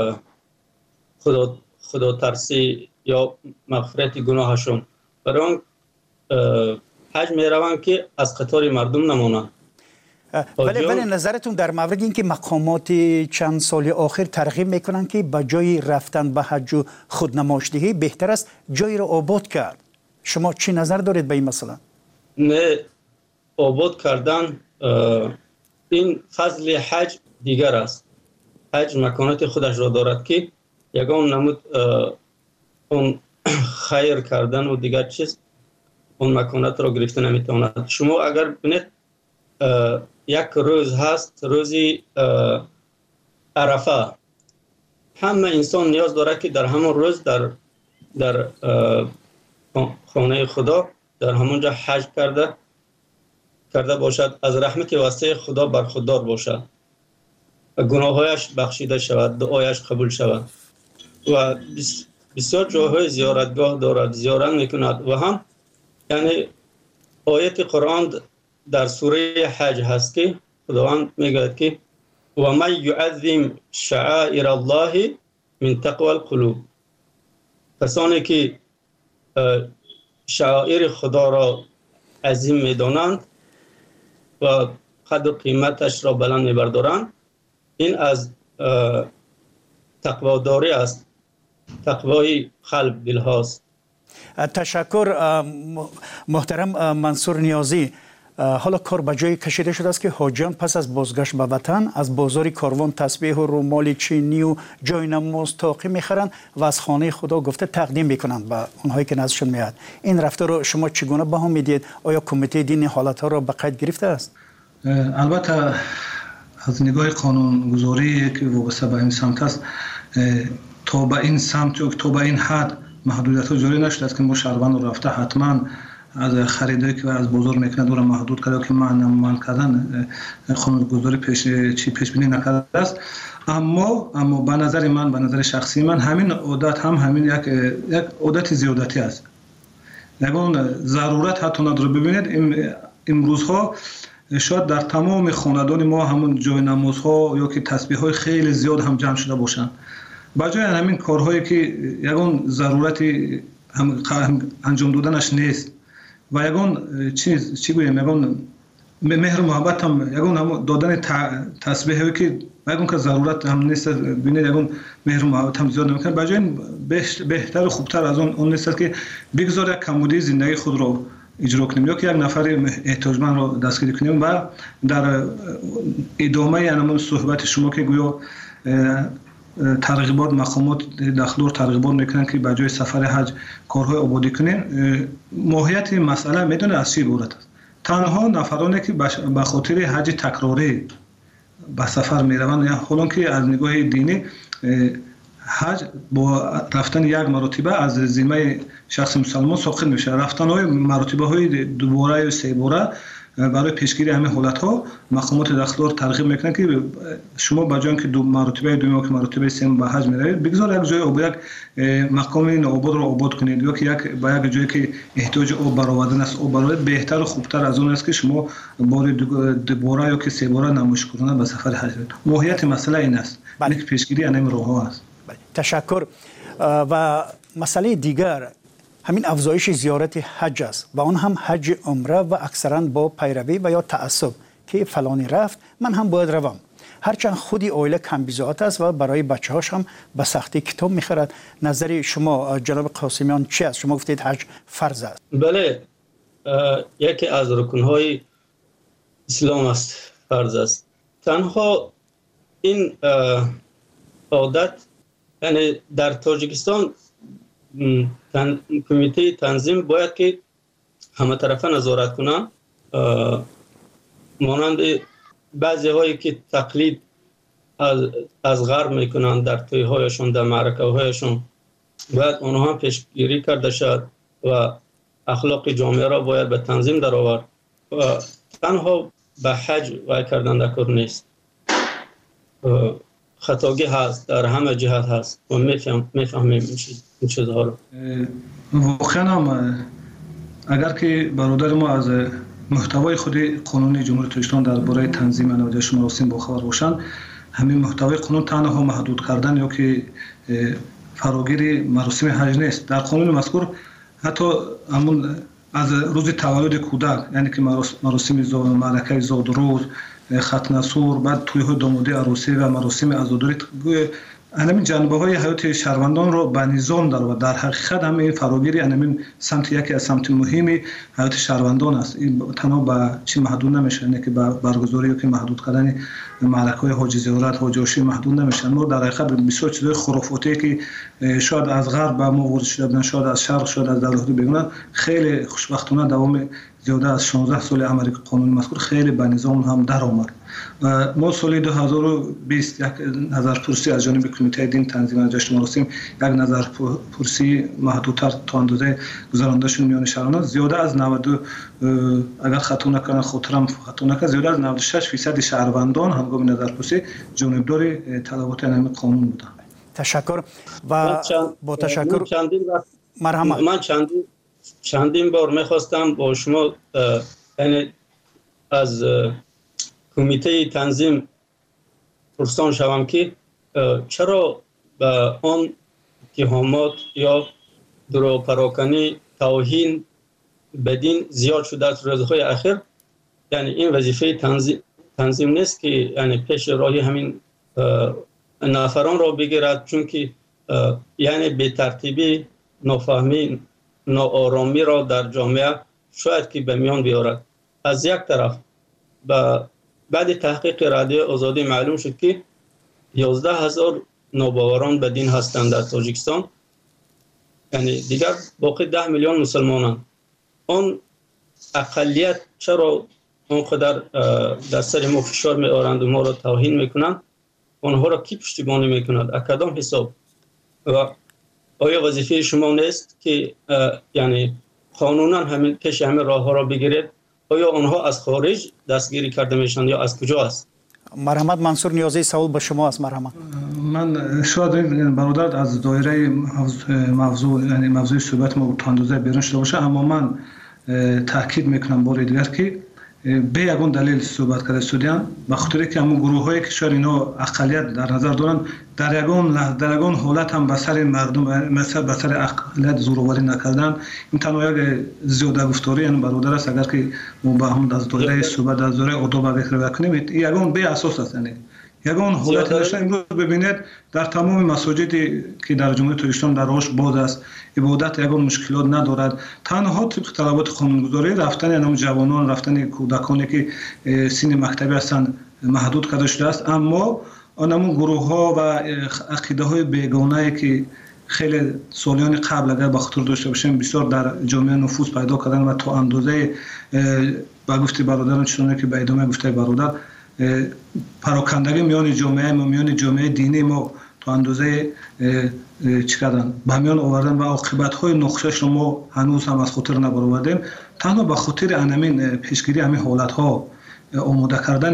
خدا ترسی یا مغفرت گناهشون، برای اون حج میروند که از قطار مردم نمونن. ولی نظرتون در مورد این که مقامات چند سال آخر ترغیب میکنن که به جای رفتن به حج و خودنمایشدهی بهتر است جایی رو آباد کرد، شما چی نظر دارید به این مسئله؟ نه، آباد کردن این فضل حج دیگر است. حج مکانات خودش را دارد که یگان نمود اون خیر کردن و دیگر چیز اون مکانات را گرفته نمیتواند. شما اگر بینید یک روز هست، روزی عرفه، همه انسان نیاز داره که در همون روز در خانه خدا در همونجا حج کرده باشد، از رحمت واسع خدا برخوردار باشد، گناهایش بخشیده شود، دعایش قبول شود و بسیار جاهای زیارتگاه دارد، زیارت میکند. و هم یعنی آیت قرآن در سوره حج هست که خداوند میگوید که و من یعظم شعائر الله من تقوی القلوب، کسانی که شعائر خدا را عظیم میدانند و قدر و قیمتش را بلند میبردارند، این از تقواداری است، تقوای قلب دل هاست. تشکر محترم منصور نیازی. حالا کار به جایی کشیده شده است که حاجیان پس از بازگشت به وطن از بازار کاروان تسبیح و رومال چینی و جای نماز تاقی میخرند و از خانه خدا گفته تقدیم میکنند به اونهایی که نزدشون میاد. این رفتار رو شما چگونه بها میدید؟ آیا کمیته دین حالت ها را به قید گرفته است؟ البته از نگاه قانونگذاری که وابسته به این سمت است، تا به این سمت و تا به این حد محدودیت ها جاری نشده است که ما شهروند رفته حتما از خریدایی که از بازار میکنند را محدود کرده که من کردن قانونگذاری پیش بینی نکرده است. اما به نظر من، به نظر شخصی من، همین عادت همین یک عادت زیادتی است. یعنی ضرورت حتی نداره. ببینید امروزها شاید در تمام خاندان ما همون جای نمازها یا که تسبیح های خیلی زیاد هم جمع شده باشند. بجای همین کارهایی که یگان ضرورتی انجام دادنش نیست و یگان چی گویم، یگان مهر محبت هم یگان هم دادن تسبیحی که یگان که ضرورت هم نیست، ببینید یگان مهر محبت هم زیاد نمیکنه. بجای بهتر و خوبتر از اون نیست که بگذار یک کمبودی زندگی خود رو اجرا کنیم یا که یک نفر احتیاجمند رو دستگیر کنیم. و در ادامه همون صحبت شما که گویا ترغیبات مقامات داخلور ترغیبات میکنن که به جای سفر حج کارهای آبادی کنین، ماهیت مسئله میدونه از چی عبارت است. تنها نفرانی که به خاطر حج تکراری به سفر میروند، یا حالا که از نگاه دینی حج با رفتن یک مرتبه از ذمه شخص مسلمان ساقط میشه، رفتن های مرتبه های دوباره یا سه باره برای پیشگیری همه حالت ها مقامات داخلور ترغیب میکنن که شما بجای که دو مرتبه دوم که مرتبه سوم به حج میروید، بگذار یک جای آب، یک مقام نوآباد رو آباد کنید، یا که با یک جایی که احتیاج آب برآوردن است آب برآورید، بهتر و خوبتر از اون است که شما بار دوباره یا که سه باره نمایشگرانه به سفر حج برید. ماهیت مسئله این است، که پیشگیری همین راهها است. تشکر. و مسئله دیگر همین افزایش زیارت حج است و اون هم حج عمره و اکثرا با پیروی و یا تعصب که فلانی رفت من هم باید روم، هرچند خودی اویله کم بیزات است و برای بچه هاش هم به سختی کتاب میخرد. نظر شما جناب قاسمیان چی است؟ شما گفتید حج فرض است. بله، یکی از رکنهای اسلام است، فرض است. تنها این عادت یعنی در تاجیکستان کمیته تنظیم باید که همه طرفه نظارت کنن، مانند بعضی هایی که تقلید از غرب میکنن در توی هایشون، در معرکه هایشون، باید اونها هم پیشگیری کرده شد و اخلاق جامعه را باید به تنظیم در آورد و تنها به حج وای کردن در کار نیست. خطاگی هست، در همه جهت هست و میفهمیم این چیزها رو. واقعا هم اگر که برادر ما از محتوای خود قانون جمهوری تاجیکستان درباره تنظیم نمایش مراسم باخبر باشند، همین محتوای قانون تنها محدود کردن یا که فراگیر مراسم حج نیست. در قانون مذکور حتی همون از روز تولد کودک، یعنی که مراسم معرکه زادروز، ختنه سور، بعد توی‌های دامادی عروسی و مراسم عزاداری، همین جنبه‌های حیات شهروندان رو به نظام در و در حقیقت همین فراگیری همین سمت یکی از سمت مهمی حیات شهروندان است. این تنها به چی محدود نمیشه، نه که به برگزاری یا که محدود کردن معرکه‌های حاج زیارت، حاج عاشی محدود نمیشه. ما در حقیقت بسیار چیزای خرافاتی که شاید از غرب به ما وارد شده بودن، شاید از شرق، شاید از دولت‌های بیگانه، خیلی خوشبختانه دوام زیاده از 16 سال عمل قانون مذکور خیلی به نظام هم در آمد. ما سال 2020 یک نظرپرسی از جانب کمیته دین تنظیم جشن مراسم، یک نظرپرسی محدودتر تا اندازه گذرانده شد میان شهران، زیاده از 90 اگر خطا نکنم خاطرم خطا نکنم زیاده از 96% شهروندان هنگام نظرپرسی جانبدار طلبات این قانون بودند. تشکر و با تشکر مرحمت. من چندین بار میخواستم با شما یعنی از کمیته تنظیم پرسان شوم که چرا به آن اتهامات یا دروغ پراکنی توهین بدین زیاد شده در روزهای اخیر. یعنی این وظیفه تنظیم نیست که یعنی پیش راهی همین نفران را بگیرد، چون که یعنی به ترتیبی نافهمی ناآرامی را در جامعه شاید که به میان بیارد. از یک طرف بعد تحقیق رادیو آزادی معلوم شد که 11,000 ناباوران به دین هستند در تاجیکستان، یعنی دیگر باقی 10 میلیون مسلمانند. آن اقلیت چرا اونقدر در سر ما فشار می آورند و ما را توهین میکنند؟ آنها را کی پشتیبانی میکند؟ از کدام حساب؟ و آیا وظیفه شما نیست که یعنی قانونا همین پیش همین راه ها را بگیرید؟ آیا آنها از خارج دستگیری کرده میشن یا از کجا است؟ مرحمت منصور نیازی سوال به شما است. مرحمت. من شاید برادر از دایره موضوع یعنی موضوع صحبت ما تا اندازه بیرون شده باشه، اما من تاکید میکنم بار دیگر که به یگان دلیل صحبت کرده شدن به خاطر که همون گروه هایی که شاید اینا اقلیت در نظر دارن در یگان حالت هم به سر مردم مثلا به سر اقلیت زوروری نکردن. این تنها یک زیاده گفتاری یعنی برادر است. اگر که ما با هم از دایره صحبت از دایره ادب فکر بکنیم یگان به اساس است، یعنی یگان حالت داشته. امروز ببینید در تمام مساجدی که در جمهوری تاجیکستان در راهش باز است، عبادت یگان مشکلات ندارد. تنها طبق طلبات قانونگذاری رفتن اینم جوانان رفتن کودکانی که سن مکتبی هستند محدود کرده شده است، اما آنمون گروه ها و عقیده های بیگانه که خیلی سالیان قبل اگر به خاطر داشته باشیم بسیار در جامعه نفوذ پیدا کردن و تا اندازه با گفته برادران چون که به ادامه گفته برادر پراکندگی میان جامعه ما میان جامعه دینی ما تا اندازه چقدر به میان آوردن و عاقبت‌های نقشش ما هنوز هم از خاطر نبرآوردیم. تنها به خاطر همین پیشگیری همین حالت‌ها آماده کردن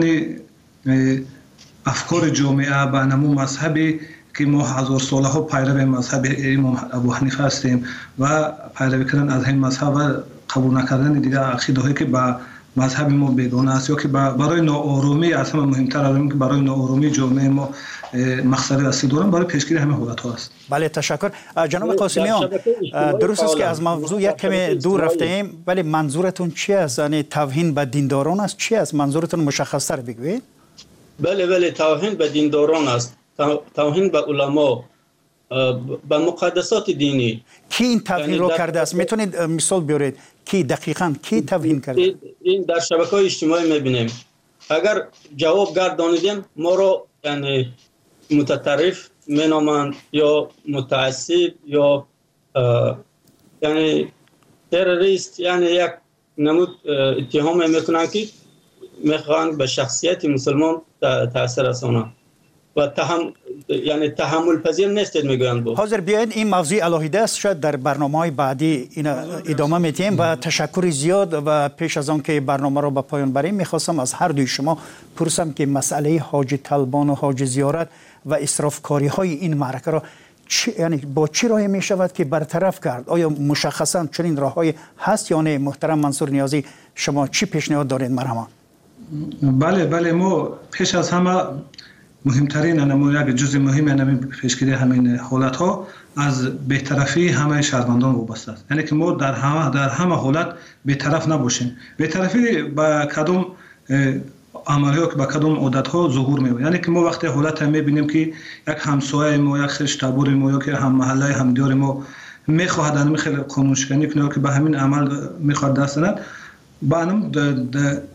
افکار جامعه به نمو مذهبی که ما هزار ساله ها پیرو مذهب امام ابو حنیفه هستیم و پیروی کردن از این مذهب و قبول نکردن دیگر عقیده هایی که با مذهب ما بیگانه است یا که برای ناآرامی از همه مهمتر از این که برای ناآرامی جامعه ما مقصد اصلی دارن برای پیشگیری همه حالت ها است. بله تشکر. جناب قاسمیان درست است که از موضوع یک کمی دور رفته ایم، ولی منظورتون چی است؟ یعنی توهین به دینداران است؟ چی است منظورتون؟ مشخص تر بگویید. بله توهین به دینداران است، توهین به علما، به مقدسات دینی. کی این توهین رو کرده است؟ میتونید مثال بیارید کی دقیقاً کی توهین کرده؟ این در شبکه‌های اجتماعی میبینیم. اگر جواب گردانیدیم ما رو یعنی متطرف مینامند یا متعصب یا یعنی تروریست، یعنی یک نمود اتهام میکنند که میخوان به شخصیت مسلمان تاثیر رسانند و یعنی تحمل پذیر نیستید میگویند. بود حاضر بیاید این موضوع علاهیده است، شاید در برنامه‌های بعدی این ادامه میدیم. و تشکر زیاد و پیش از آن که برنامه رو به پایان بریم میخواستم از هر دوی شما پرسم که مسئله حاج طلبان و حاج زیارت و اسرافکاری های این معرکه را یعنی با چه راهی می شود که برطرف کرد؟ آیا مشخصا چنین راههایی هست یا نه؟ محترم منصور نیازی شما چی پیشنهاد دارید؟ مرحبا. بله ما پیش از همه مهمترین یک جزء مهم همین پیشگیری همین حالت ها از بی‌طرفی همه شهروندان وابسته است. یعنی که ما در همه حالت بی‌طرف نباشیم. بی‌طرفی با کدام عملیات با کدام عادت ها ظهور می‌یابد. یعنی که ما وقتی حالت می‌بینیم که یک همسایه ما یک خیش تبور ما یا که هم محله همدیار ما می‌خواهد همین خیلی قانون شکنی کنه که به همین عمل می‌خواد دست ندهد، با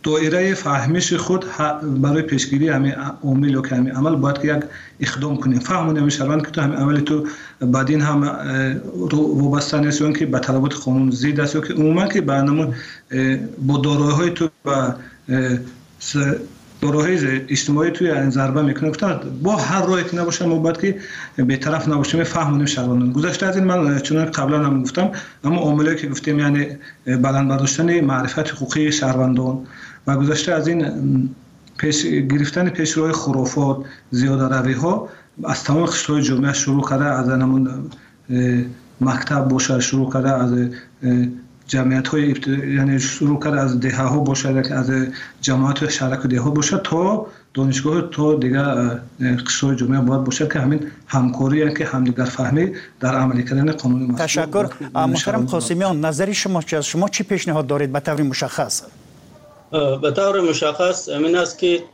دایره فهمش خود برای پیشگیری همین عامل که همین عمل باید که یک اقدام کنیم. فهمون همین شهروند که تو همین عمل تو بعدین هم وابسته نیست یا که به طلبات قانون ضد است یا که عموما که برنامه با دارایی‌های تو و دارایی‌های اجتماعی توی ضربه میکنه. گفتم با هر راهی که نباشه ما باید که به طرف نباشیم. فهمونیم شهروندان. گذشته از این من چون قبلا هم گفتم اما عاملی که گفتیم یعنی بلند برداشتن معرفت حقوقی شهروندان و گذشته از این گرفتن پیشروهای خرافات زیاده روی ها از تمام قشرهای جامعه شروع کرده، از همون مکتب باشه شروع کرده، از جمعیت های یعنی شروع کرده از دهه ها باشه، از جماعت شهرک دهه ها باشه تا دانشگاه تا دیگه قشرهای جامعه باید باشه که همین همکاری که همدیگر فهمی در عملی کردن قانون مسئول. تشکر. محترم قاسمیان، نظر شما چی است؟ شما چی پیشنهاد دارید به طور مشخص؟ به طور مشخص این است که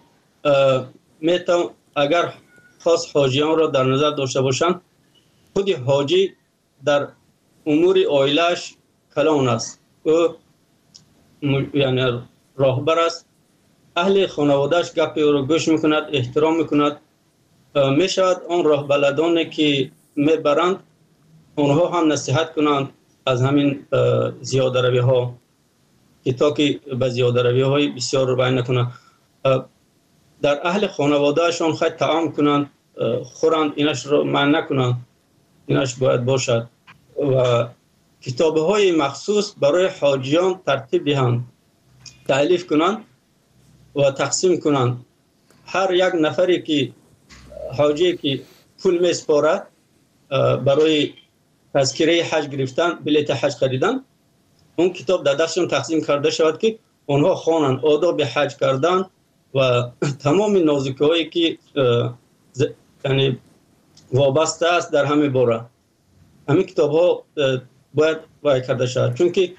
اگر خاص حاجیان را در نظر داشته باشند، خود حاجی در امور عائله‌اش کلان است، او یعنی راهبر است، اهل خانواده‌اش گپ او را گوش میکند، احترام میکند. میشود آن راه بلدانی که میبرند آنها هم نصیحت کنند از همین زیاده روی ها که تا که به زیاده روی های بسیار رو بیان نکنند. در اهل خانوادهشان خیلی طعام کنند، خورند، اینش رو منع نکنند، اینش باید باشد و کتابه های مخصوص برای حاجیان ترتیب دهند، تألیف کنند و تقسیم کنند. هر یک نفری که حاجی که پول میسپارد برای تذکره حج گرفتن، بلیط حج خریدن، اون کتاب در دستشون تقسیم کرده شود که آنها خوانند آداب حج کردن و تمام نازکی‌هایی که یعنی وابسته است در همه باره. همین کتاب ها باید وای کرده شود، چون که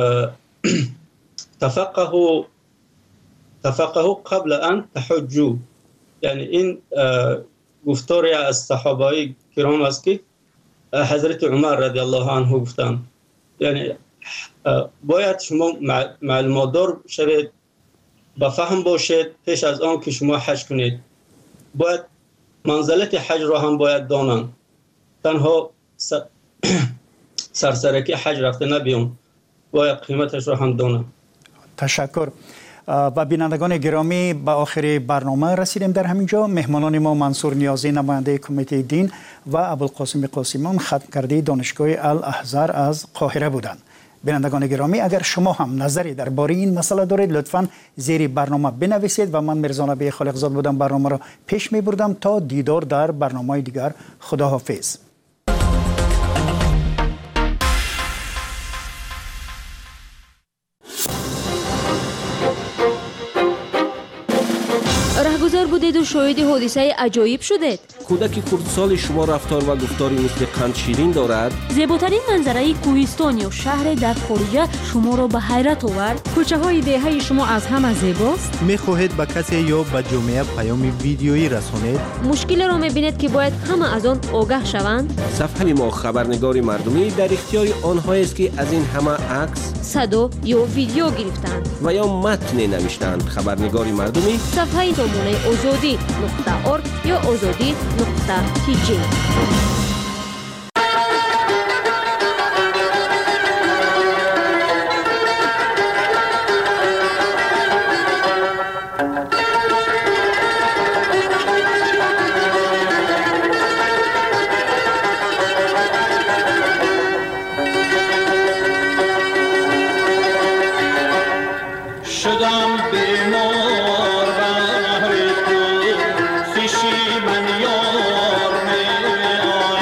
تفقهوا قبل ان تحجوا، یعنی این گفتاری از صحابه کرام است که حضرت عمر رضی الله عنه گفتند، یعنی باید شما معلومات دار شوید، با فهم باشید پیش از آن که شما حج کنید. باید منزلت حج را هم باید دانند، تنها سرسرکی حج رفته نبیان، باید قیمتش را هم دانند. تشکر. و بینندگان گرامی، به آخر برنامه رسیدیم. در همینجا مهمانان ما منصور نیازی نماینده کمیته دین و ابوالقاسم قاسمیان ختم کرده دانشگاه الاحزار از قاهره بودند. بینندگان گرامی، اگر شما هم نظری درباره این مسئله دارید لطفاً زیر برنامه بنویسید و من میرزا نبی خالقزاد بودم برنامه را پیش میبردم. تا دیدار در برنامه دیگر، خداحافظ. رهگذر بودید و شاهد حادثه عجایب شدید. کودک خردسال شما رفتار و گفتاری مثل قند شیرین دارد. زیباترین منظره کوهستان یا شهر در خارج شما را به حیرت آورد. کوچه های دهه شما از همه زیباست. میخواهید به کسی یا به جامعه پیام ویدیویی رسانید. مشکل را میبینید که باید همه از آن آگاه شوند. صفحه ما خبرنگار مردمی در اختیار آنهایی است که از این همه عکس، صدا یا ویدیو گرفتند و یا متن نوشتند. خبرنگار مردمی صفحه سامانه azadi.org یا azadi.tg. من یار می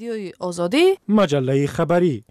رادیوی آزادی، مجله خبری.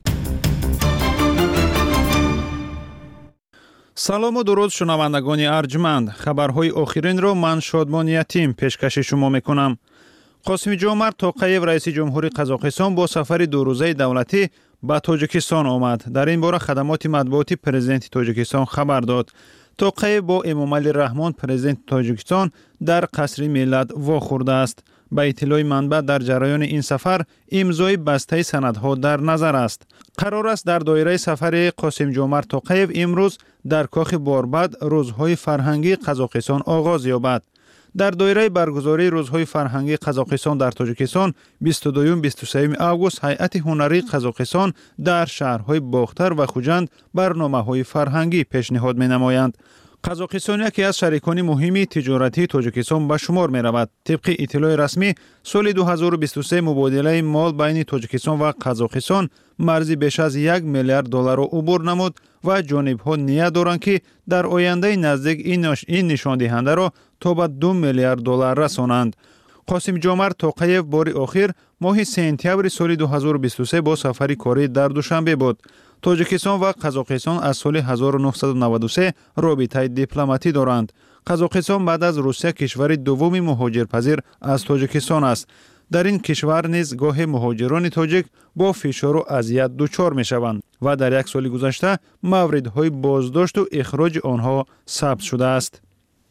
سلام و درود شنوندگان ارجمند. خبرهای آخرین رو من شادمان یتیم پیشکش شما میکنم. قاسم جومرت توقییف رئیس جمهوری قزاقستان با سفر 2 روزه دولتی به تاجیکستان آمد. در این باره خدمات مطبوعاتی پرزیدنت تاجیکستان خبر داد. توقییف با امامعلی رحمان پرزیدنت تاجیکستان در قصر ملت واخورده است. به اطلاع منبع در جریان این سفر امضای بسته سندها در نظر است. قرار است در دایره سفر قاسم جومرت توقییف امروز در کاخ باربد روزهای فرهنگی قزاقستان آغاز یابد. در دایره برگزاری روزهای فرهنگی قزاقستان در تاجیکستان 22-23 آگوست هیئت هنری قزاقستان در شهرهای باختر و خوجند برنامه‌های فرهنگی پیشنهاد می‌نمایند. قزاقستان یکی از شریکان مهمی تجارتی تاجیکستان به شمار می‌رود. طبق اطلاع رسمی سال 2023 مبادله مال بین تاجیکستان و قزاقستان مرزی بیش از 1 میلیارد دلار را عبور نمود و جانب‌ها نیت دارند که در آینده نزدیک این نشان دهنده را تا به 2 میلیارد دلار رسانند. قاسم جومرت توقییف بار آخر ماه سپتامبر سال 2023 با سفری کاری در دوشنبه بود. تاجیکستان و قزاقستان از سال 1993 رابطه دیپلماتی دارند. قزاقستان بعد از روسیه کشور دوم مهاجرپذیر از تاجیکستان است. در این کشور نیز گاه مهاجران تاجیک با فشار و اذیت دچار میشوند و در یک سال گذشته موردهای بازداشت و اخراج آنها ثبت شده است.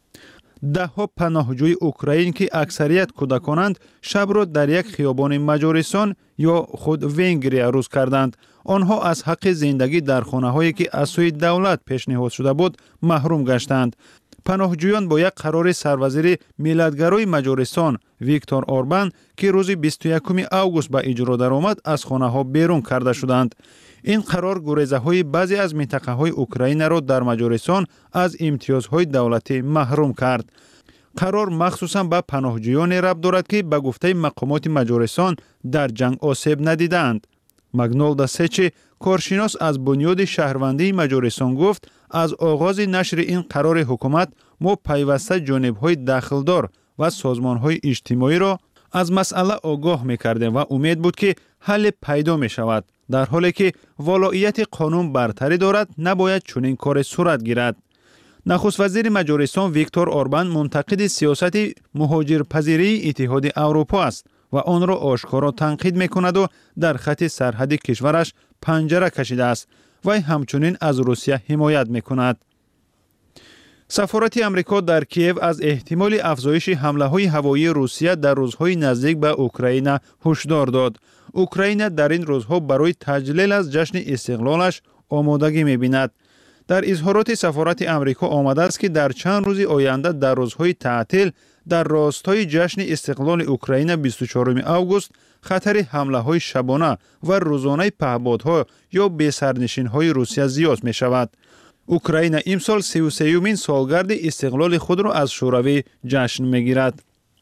ده‌ها پناهجوی اوکراین که اکثریت کودکانند شب را در یک خیابان مجارستان یا خود ونگریا روز کردند. آنها از حق زندگی در خانه‌هایی که از سوی دولت پیشنهاد شده بود محروم گشتند. پناهجویان با یک قرار سروزیر ملتگرای مجارستان ویکتور اوربان که روز 21 آگوست به اجرا درآمد از خانه‌ها بیرون کرده شدند. این قرار گریزه‌های بعضی از منطقه‌های اوکراین را در مجارستان از امتیازهای دولتی محروم کرد. قرار مخصوصاً به پناهجویان ربط دارد که به گفته مقامات مجارستان در جنگ آسیب ندیدند. مگنولدا سچی کارشناس از بنیاد شهروندی مجارستان گفت از آغاز نشر این قرار حکومت ما پیوسته جانب‌های دخلدار و سازمان‌های اجتماعی را از مسئله آگاه می‌کردیم و امید بود که حل پیدا می‌شود. در حالی که ولایت قانون برتری دارد نباید چنین کار صورت گیرد. نخست وزیر مجارستان ویکتور اوربان منتقد سیاست مهاجرپذیری اتحاد اروپا است و آن را آشکارا تنقید می‌کند و در خط سرحدی کشورش پنجره کشیده است و همچنین از روسیه حمایت می‌کند. سفارت امریکا در کیف از احتمال افزایش حمله‌های هوایی روسیه در روزهای نزدیک به اوکراین هشدار داد. اوکراین در این روزها برای تجلیل از جشن استقلالش آمادگی می‌بیند. در اظهارات سفارت امریکا آمده است که در چند روز آینده در روزهای تعطیل در راستای جشن استقلال اوکراین 24 آگوست خطر حمله‌های شبانه و روزانه پهپادها یا بی‌سرنشین‌های روسیه زیاد می‌شود. اوکراین امسال 33مین سالگرد استقلال خود را از شوروی جشن می‌گیرد.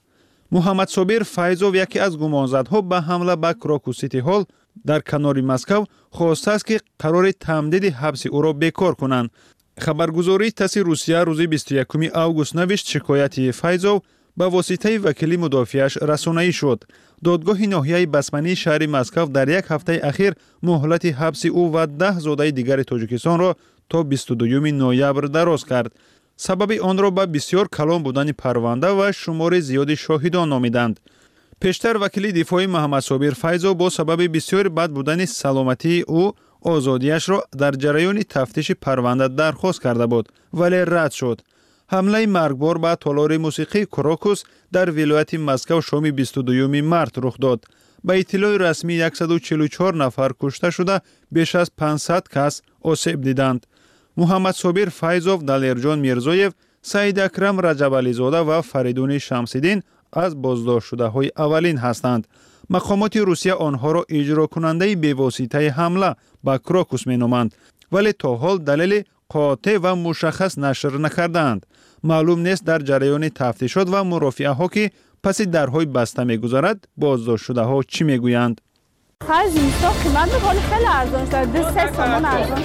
محمد صابر فیضوف یکی از گمانزدها به حمله به کراکو سیتی هال در کنار مسکو خواسته است که قرار تمدید حبس او را بیکار کنند. خبرگزاری تاس روسیه روز 21 آگوست نوشت شکایت فیضوف به واسطه وکیل مدافعش رسانه‌ای شد. دادگاه ناحیه بسمنی شهر مسکو در یک هفته اخیر مهلت حبس او و 10 زاده دیگر تاجیکستان را تا 22 نوامبر دراز کرد. سبب آن را به بسیار کلان بودن پرونده و شمار زیاد شاهدان نامیدند. پیشتر وکیل دفاعی محمد صابر فیضوف با سبب بسیار بد بودن سلامتی او آزادیش را در جریان تفتیش پرونده درخواست کرده بود ولی رد شد. حمله مرگبار به تالار موسیقی کراکوس در ولایت مسکو شام 22 مارس رخ داد. به اطلاع رسمی 144 نفر کشته شده بیش از 500 کس آسیب دیدند. محمد صابر فیضوف، دلیرجان میرزویف، سعید اکرم رجبعلی زاده و فریدون شمس‌الدین از بازداشت شده های اولین هستند. مقامات روسیه آنها را اجرا کننده بی‌واسطه حمله به کراکوس می‌نامند ولی تا حال دلیل قاطع و مشخص نشر نکردند. معلوم نیست در جریان تفتیشات و مرافعه ها که پس درهای بسته می‌گذرد بازداشت شده ها چی می‌گویند. خرج اینستا قیمت می‌کنه خیلی ارزان شد. 3 تومان ارزان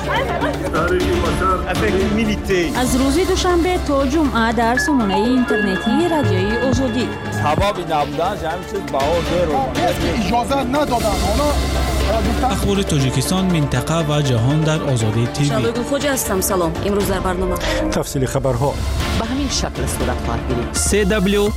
شد. از روز دوشنبه تا جمعه در سامانه اینترنتی رادیوی آزادی سبب نبودنش همین چیز بها اجازه ندادن اخبار تاجیکستان، منطقه و جهان در آزادی تیوی. شبگون خوجا هستم. سلام. امروز در برنامه تفصیل خبرها به همین شکل صورت خواهد گرفت.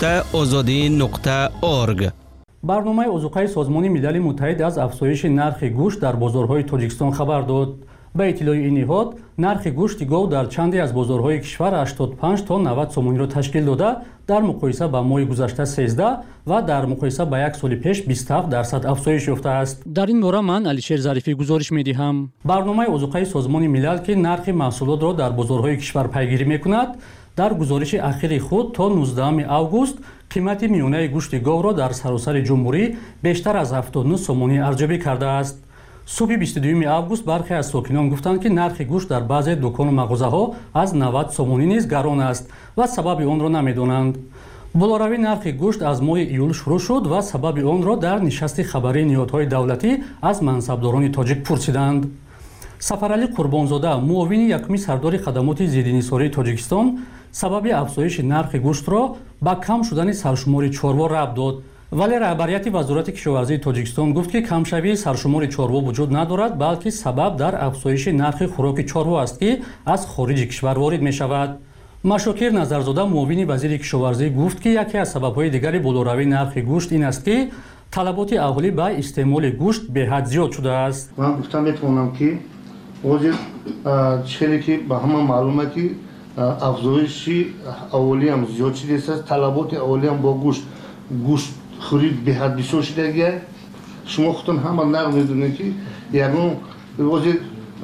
www.azadi.org. برنامه عضوقه سازمان ملل متحد از افزایش نرخ گوشت در بازارهای تاجیکستان خبر داد. به اطلاع این نهاد، نرخ گوشت گاو در چندی از بازارهای کشور 85 تا 90 سومونی را تشکیل داده، در مقایسه با ماه گذشته 13 و در مقایسه با یک سال پیش 27% افزایش یافته است. در این باره من علیشیر ظریفی گزارش می‌دهم. برنامه عضوقه سازمان ملل که نرخ محصولات را در بازارهای کشور پیگیری می‌کند، در گزارش اخیر خود تا 19 اوگوست قیمت میانه گوشت گاو را در سراسر جمهوری بیشتر از 79 سومونی ارزیابی کرده است. صبح 22 اوگوست برخی از ساکنان گفتند که نرخ گوشت در بعضی دکان و مغازه‌ها از 90 سومونی نیز گران است و سبب آن را نمی‌دانند. بالاروی نرخ گوشت از ماه ایول شروع شد و سبب آن را در نشست خبری نهادهای دولتی از منصبداران تاجیک پرسیدند. سفرعلی قربانزاده، معاون یکمی سردار خدمات ضدانحصاری تاجیکستان، سبب افزایش نرخ گوشت را به کم شدن سرشمار چاروا ربط داد. ولی رهبریت وزارت کشاورزی تاجیکستان گفت که کمشوی سرشمار چاروا وجود ندارد، بلکه سبب در افزایش نرخ خوراک چاروا است که از خارج کشور وارد می شود. مشاکر نظرزاده، معاون وزیر کشاورزی، گفت که یکی از سبب‌های دیگری بالاروی نرخ گوشت این است که طلبات اهالی به استعمال گوشت به حد زیاد شده است. من گفتم میتونم که وجود چیزی که به همه معلومه که افزایش اولی هم زیاد شده است، طلبات اولی هم با گوشت خرید به حد بسیار شده. شما خودتون همه نقل میدونید که یگان وجود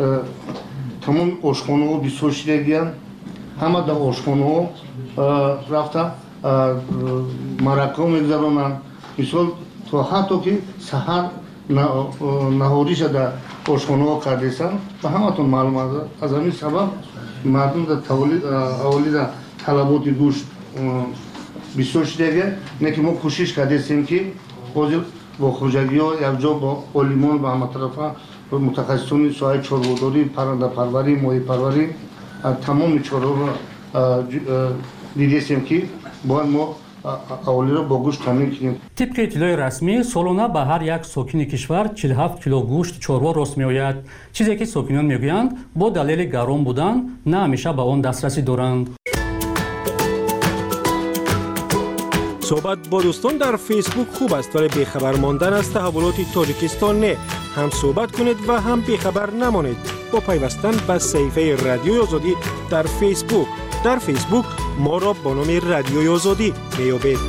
تمام آشخانه‌ها بسیار شده، همه در آشخانه‌ها رفته مرکه میگذارونن. مثال تا حتی که سحر نهاریش در آشخانه‌ها کردیستن و همتون معلوم است. از همین سبب مردم در تولید طلبات گوشت بسیار شده. نه که ما کوشش کردیم که با خوجگی‌ها یک جا با عالمان و همه طرفا متخصصان ساحه چاروداری، پرنده پروری، ماهی پروری تمام چارو را دیدیم که باید ما اولی را با گوشت تامین کنیم. طبق اطلاع رسمی سالانه به هر یک ساکن کشور 47 کیلو گوشت چاروا راست میآید، چیزی که ساکنان میگویند با دلیل گران بودن نه همیشه به آن دسترسی دارند. صحبت با دوستان در فیسبوک خوب است، ولی بیخبر ماندن از تحولات تاجیکستان نه. هم صحبت کنید و هم بیخبر نمانید با پیوستن به صفحه رادیوی آزادی در فیسبوک. در فیسبوک ما را با نام رادیوی آزادی میابید.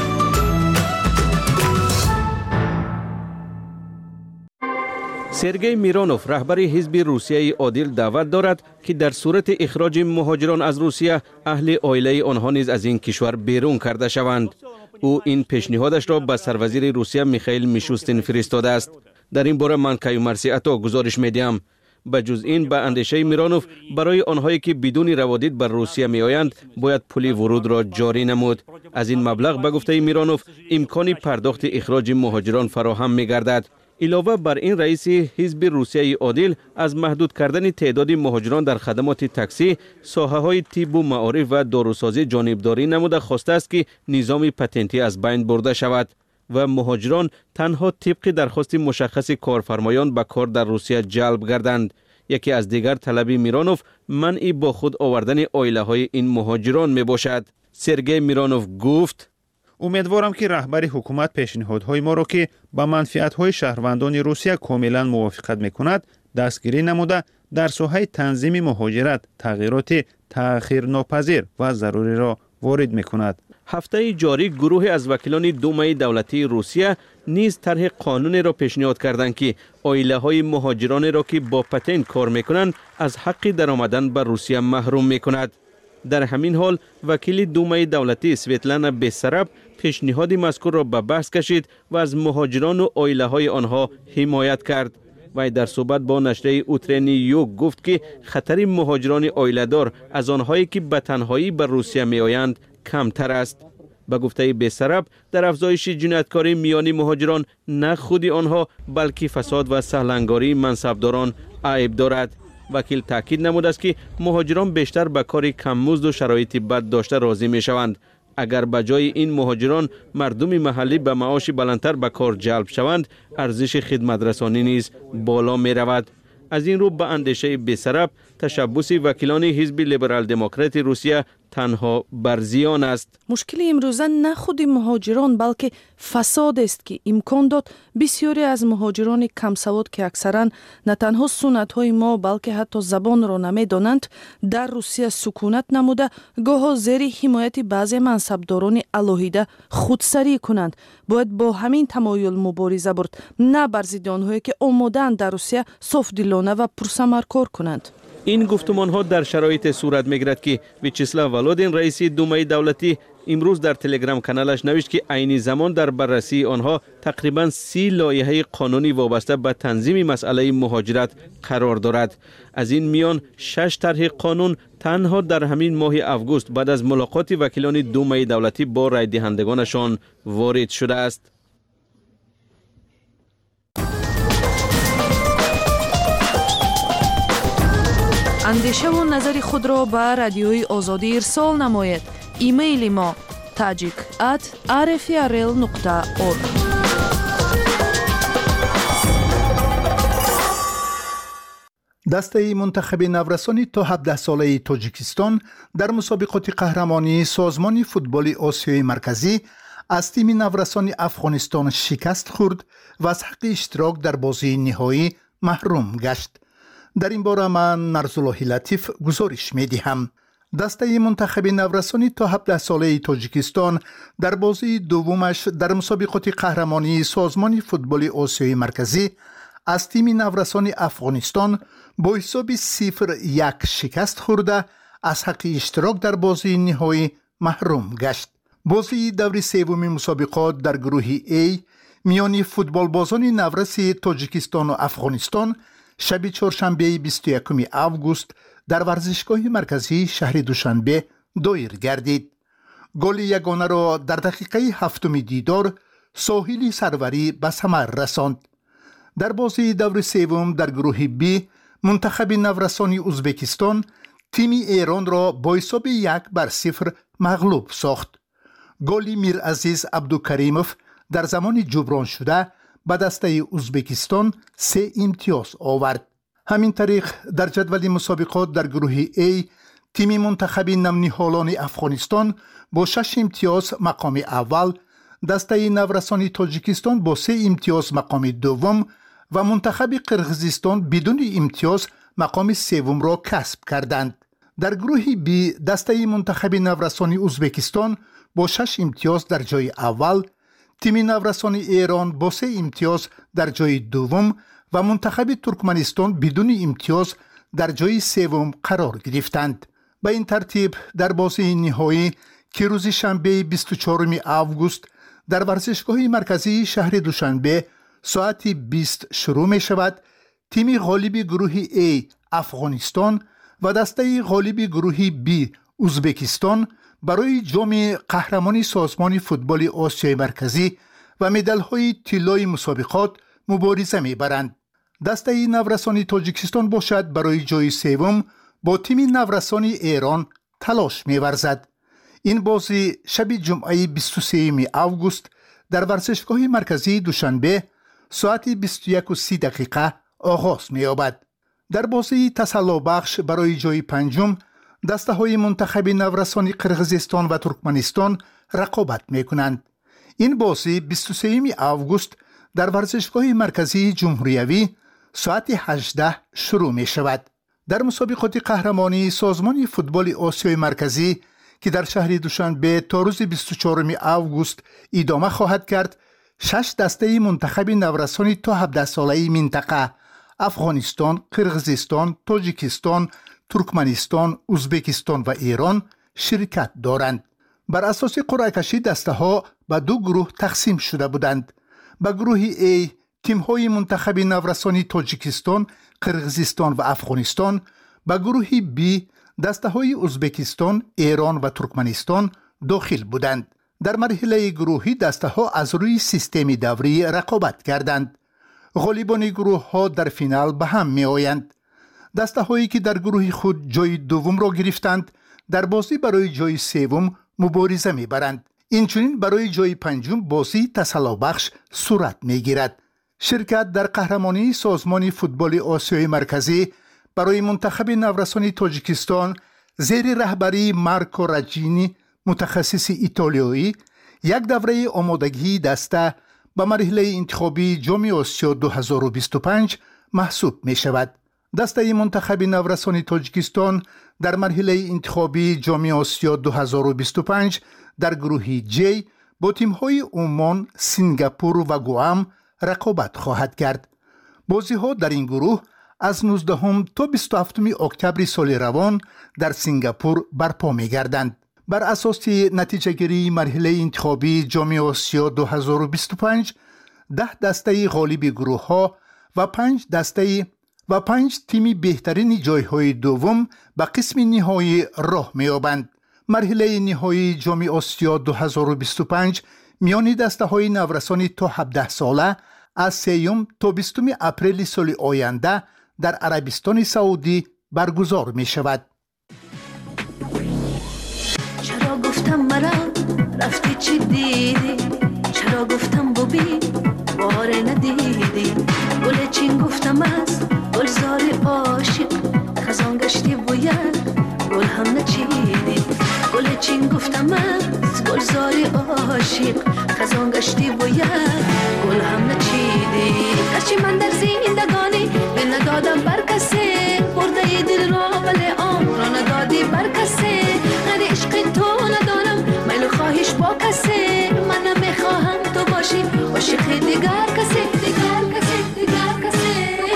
سرگئی میرانوف، رهبر حزب روسیه عادل، دعوت دارد که در صورت اخراج مهاجران از روسیه اهل عائله آنها نیز از این کشور بیرون کرده شوند. او این پیشنهادش را به سروزیر روسیه میخائیل میشوستین فرستاده است. در این باره من کیومرثی عطا گزارش میدهم. به جز این به اندیشه میرانوف برای آنهایی که بدون روادید بر روسیه میآیند باید پول ورود را جاری نمود. از این مبلغ به گفته میرانوف امکان پرداخت اخراج مهاجران فراهم میگردد. علاوه بر این رئیس حزب روسیه عادل از محدود کردن تعداد مهاجران در خدمات تاکسی، ساحه‌های طب و معارف و داروسازی جانبداری نموده خواسته است که نظام پتنتی از بین برده شود و مهاجران تنها طبق درخواست مشخص کارفرمایان به کار در روسیه جلب گردند. یکی از دیگر طلب میرانوف منع با خود آوردن عائله‌های این مهاجران می باشد. سرگئی میرانوف گفت: امیدوارم که رهبر حکومت پیشنهادهای ما را که با منفعت‌های شهروندان روسیه کاملا موافقت می‌کند دستگیری نموده در ساحه تنظیم مهاجرت تغییرات تأخیرناپذیر و ضروری را وارد می‌کند. هفته جاری گروه از وکیلان دومه دولتی روسیه نیز طرح قانون را پیشنهاد کردند که عائله‌های مهاجران را که با پتنت کار می‌کنند از حق درآمدن به روسیه محروم می‌کند. در همین حال وکیل دومه دولتی سویتلانا بیسراب پیشنهاد مذکور را به بحث کشید و از مهاجران و عائله‌های آنها حمایت کرد. و در صحبت با نشریه اوترنی یوگ گفت که خطر مهاجران عائله‌دار از آنهایی که به تنهایی به روسیه میآیند کمتر است. به گفته بیسراب در افزایش جنایتکاری میان مهاجران نه خود آنها بلکه فساد و سهلنگاری منصبداران عیب دارد. وکیل تاکید نموده است که مهاجران بیشتر به کار کم مزد و شرایط بد داشته راضی می شوند. اگر به جای این مهاجران مردم محلی به معاش بلندتر به کار جلب شوند، ارزش خدمت رسانی نیز بالا می رود. از این رو به اندیشه بی‌سبب تشبث وکیلان حزب لیبرال دموکرات روسیه تنها بر زیان است. مشکل امروزه نه خود مهاجران بلکه فساد است که امکان داد بسیاری از مهاجران کم سواد که اکثرا نه تنها سنت های ما بلکه حتی زبان را نمیدانند در روسیه سکونت نموده گاه زیر حمایت بعضی منصبداران الهیده خودسری کنند. باید با همین تمایل مبارزه برد، نه بر ضد آنهایی که آماده‌اند در روسیه صافدلانه و پرثمر کار کنند. این گفتمان ها در شرایط صورت میگیرد که ویاچسلاو ولودین رئیس دومای دولتی امروز در تلگرام کانالش نوشت که عین زمان در بررسی آنها تقریبا 30 لایحه قانونی وابسته به تنظیم مسئله مهاجرت قرار دارد. از این میان 6 طرح قانون تنها در همین ماه اوگوست بعد از ملاقات وکیلان دومای دولتی با رای دهندگانشان وارد شده است. اندیشه و نظر خود را به رادیوی آزادی ارسال نماید. ایمیل ما tajik@rfrl.org. دسته منتخب نورسانی تا 17 ساله تاجیکستان در مسابقات قهرمانی سازمان فوتبال آسیای مرکزی از تیم نورسانی افغانستان شکست خورد و از حق اشتراک در بازی نهایی محروم گشت. در این باره من نرزالله لطیف گزارش می دهم. دسته منتخب نورسانی تا 17 ساله تاجیکستان در بازی دومش در مسابقات قهرمانی سازمان فوتبال آسیای مرکزی از تیم نورسانی افغانستان با حساب 0-1 شکست خورده از حق اشتراک در بازی نهایی محروم گشت. بازی دور سوم مسابقات در گروه A میان فوتبال بازان نورس تاجیکستان و افغانستان شب چهارشنبه 21 اوگوست در ورزشگاه مرکزی شهر دوشنبه دایر گردید. گل یگانه را در دقیقه 7 دیدار ساحل سروری به ثمر رساند. در بازی دور سوم در گروه B منتخب نورسانی ازبکستان تیم ایران را با حساب 1-0 مغلوب ساخت. گل میرعزیز عبدالکریموف در زمان جبران شده به دسته ازبکستان 3 امتیاز آورد. همین طریق در جدول مسابقات در گروه A تیم منتخب نمنهالان افغانستان با 6 امتیاز مقام اول، دسته نورسانی تاجیکستان با 3 امتیاز مقام دوم و منتخب قرقیزستان بدون امتیاز مقام سوم را کسب کردند. در گروه B دسته منتخب نورسانی ازبکستان با 6 امتیاز در جای اول، تیم نورسانی ایران با 3 امتیاز در جای دوم و منتخب ترکمنستان بدون امتیاز در جای سوم قرار گرفتند. به این ترتیب در بازی نهایی که روز شنبه 24 اوگوست در ورزشگاه مرکزی شهر دوشنبه ساعت 20 شروع می شود، تیم غالب گروه A افغانستان و دسته غالب گروه B ازبکستان برای جام قهرمانی سازمان فوتبال آسیای مرکزی و مدال‌های طلای مسابقات مبارزه می‌برند. دسته نورسانی تاجیکستان باشد برای جای سوم با تیم نورسانی ایران تلاش می‌ورزد. این بازی شب جمعه 23 اوگوست در ورزشگاه مرکزی دوشنبه ساعت 21:30 آغاز می‌یابد. در بازی تسلی بخش برای جای پنجم دسته های منتخب نورسانی قرقیزستان و ترکمنستان رقابت می کنند. این بازی 23 اوگوست در ورزشگاه مرکزی جمهوریوی ساعت 18 شروع می شود. در مسابقات قهرمانی سازمان فوتبال آسیای مرکزی که در شهر دوشنبه تا روز 24 اوگوست ادامه خواهد کرد، 6 دسته منتخب نورسانی تا 17 ساله منطقه افغانستان، قرقیزستان، تاجیکستان، ترکمنستان، ازبکستان و ایران شرکت دارند. بر اساس قرعه کشی دسته ها به 2 گروه تقسیم شده بودند. به گروه A تیم های منتخب نورسانی تاجیکستان، قرقیزستان و افغانستان، به گروه B دسته های ازبکستان، ایران و ترکمنستان داخل بودند. در مرحله گروهی دسته ها از روی سیستم دوری رقابت کردند. غالبان گروه ها در فینال به هم می آیند. دسته هایی که در گروه خود جای دوم را گرفتند در بازی برای جای سوم مبارزه میبرند. اینچنین برای جای پنجم بازی تسلابخش صورت میگیرد. شرکت در قهرمانی سازمان فوتبال آسیای مرکزی برای منتخب نورسان تاجیکستان زیر رهبری مارکو راجینی متخصص ایتالیایی یک دوره آمادگی دسته به مرحله انتخابی جام آسیا 2025 محسوب می شود. دسته منتخب نورسان تاجیکستان در مرحله انتخابی جام آسیا 2025 در گروه جی با تیم‌های عمان، سینگاپور و گوام رقابت خواهد کرد. بازی‌ها در این گروه از 19 تا 27 اکتبر سال روان در سینگاپور برپا می‌گردند. بر اساس نتیجه‌گیری مرحله انتخابی جام آسیا 2025 10 دسته غالب گروه‌ها و 5 تیم بهترین جای‌های دوم به قسم نهایی راه می‌یابند. مرحله نهایی جام آسیا 2025 میان دسته‌های نورسان تا 17 ساله از 3 تا 20 اپریل سال آینده در عربستان سعودی برگزار می شود. چرا گفتم مرا رفتی چی دیدی؟ چرا گفتم ببین باره ندیدی؟ گل چین گفتم از گلزار عاشق خزان گشتی باید گل هم نچیدی. گل چین گفتم از گلزار عاشق خزان گشتی باید گل هم نچیدی. هرچی من در زندگانی به ندادم بر کسی برده دل را ولی آن را ندادی بر کسی. غیر عشق تو ندارم میل خواهش با کسی. من نمیخواهم تو باشی عاشق دیگر کسی دیگر کسی دیگر کسی.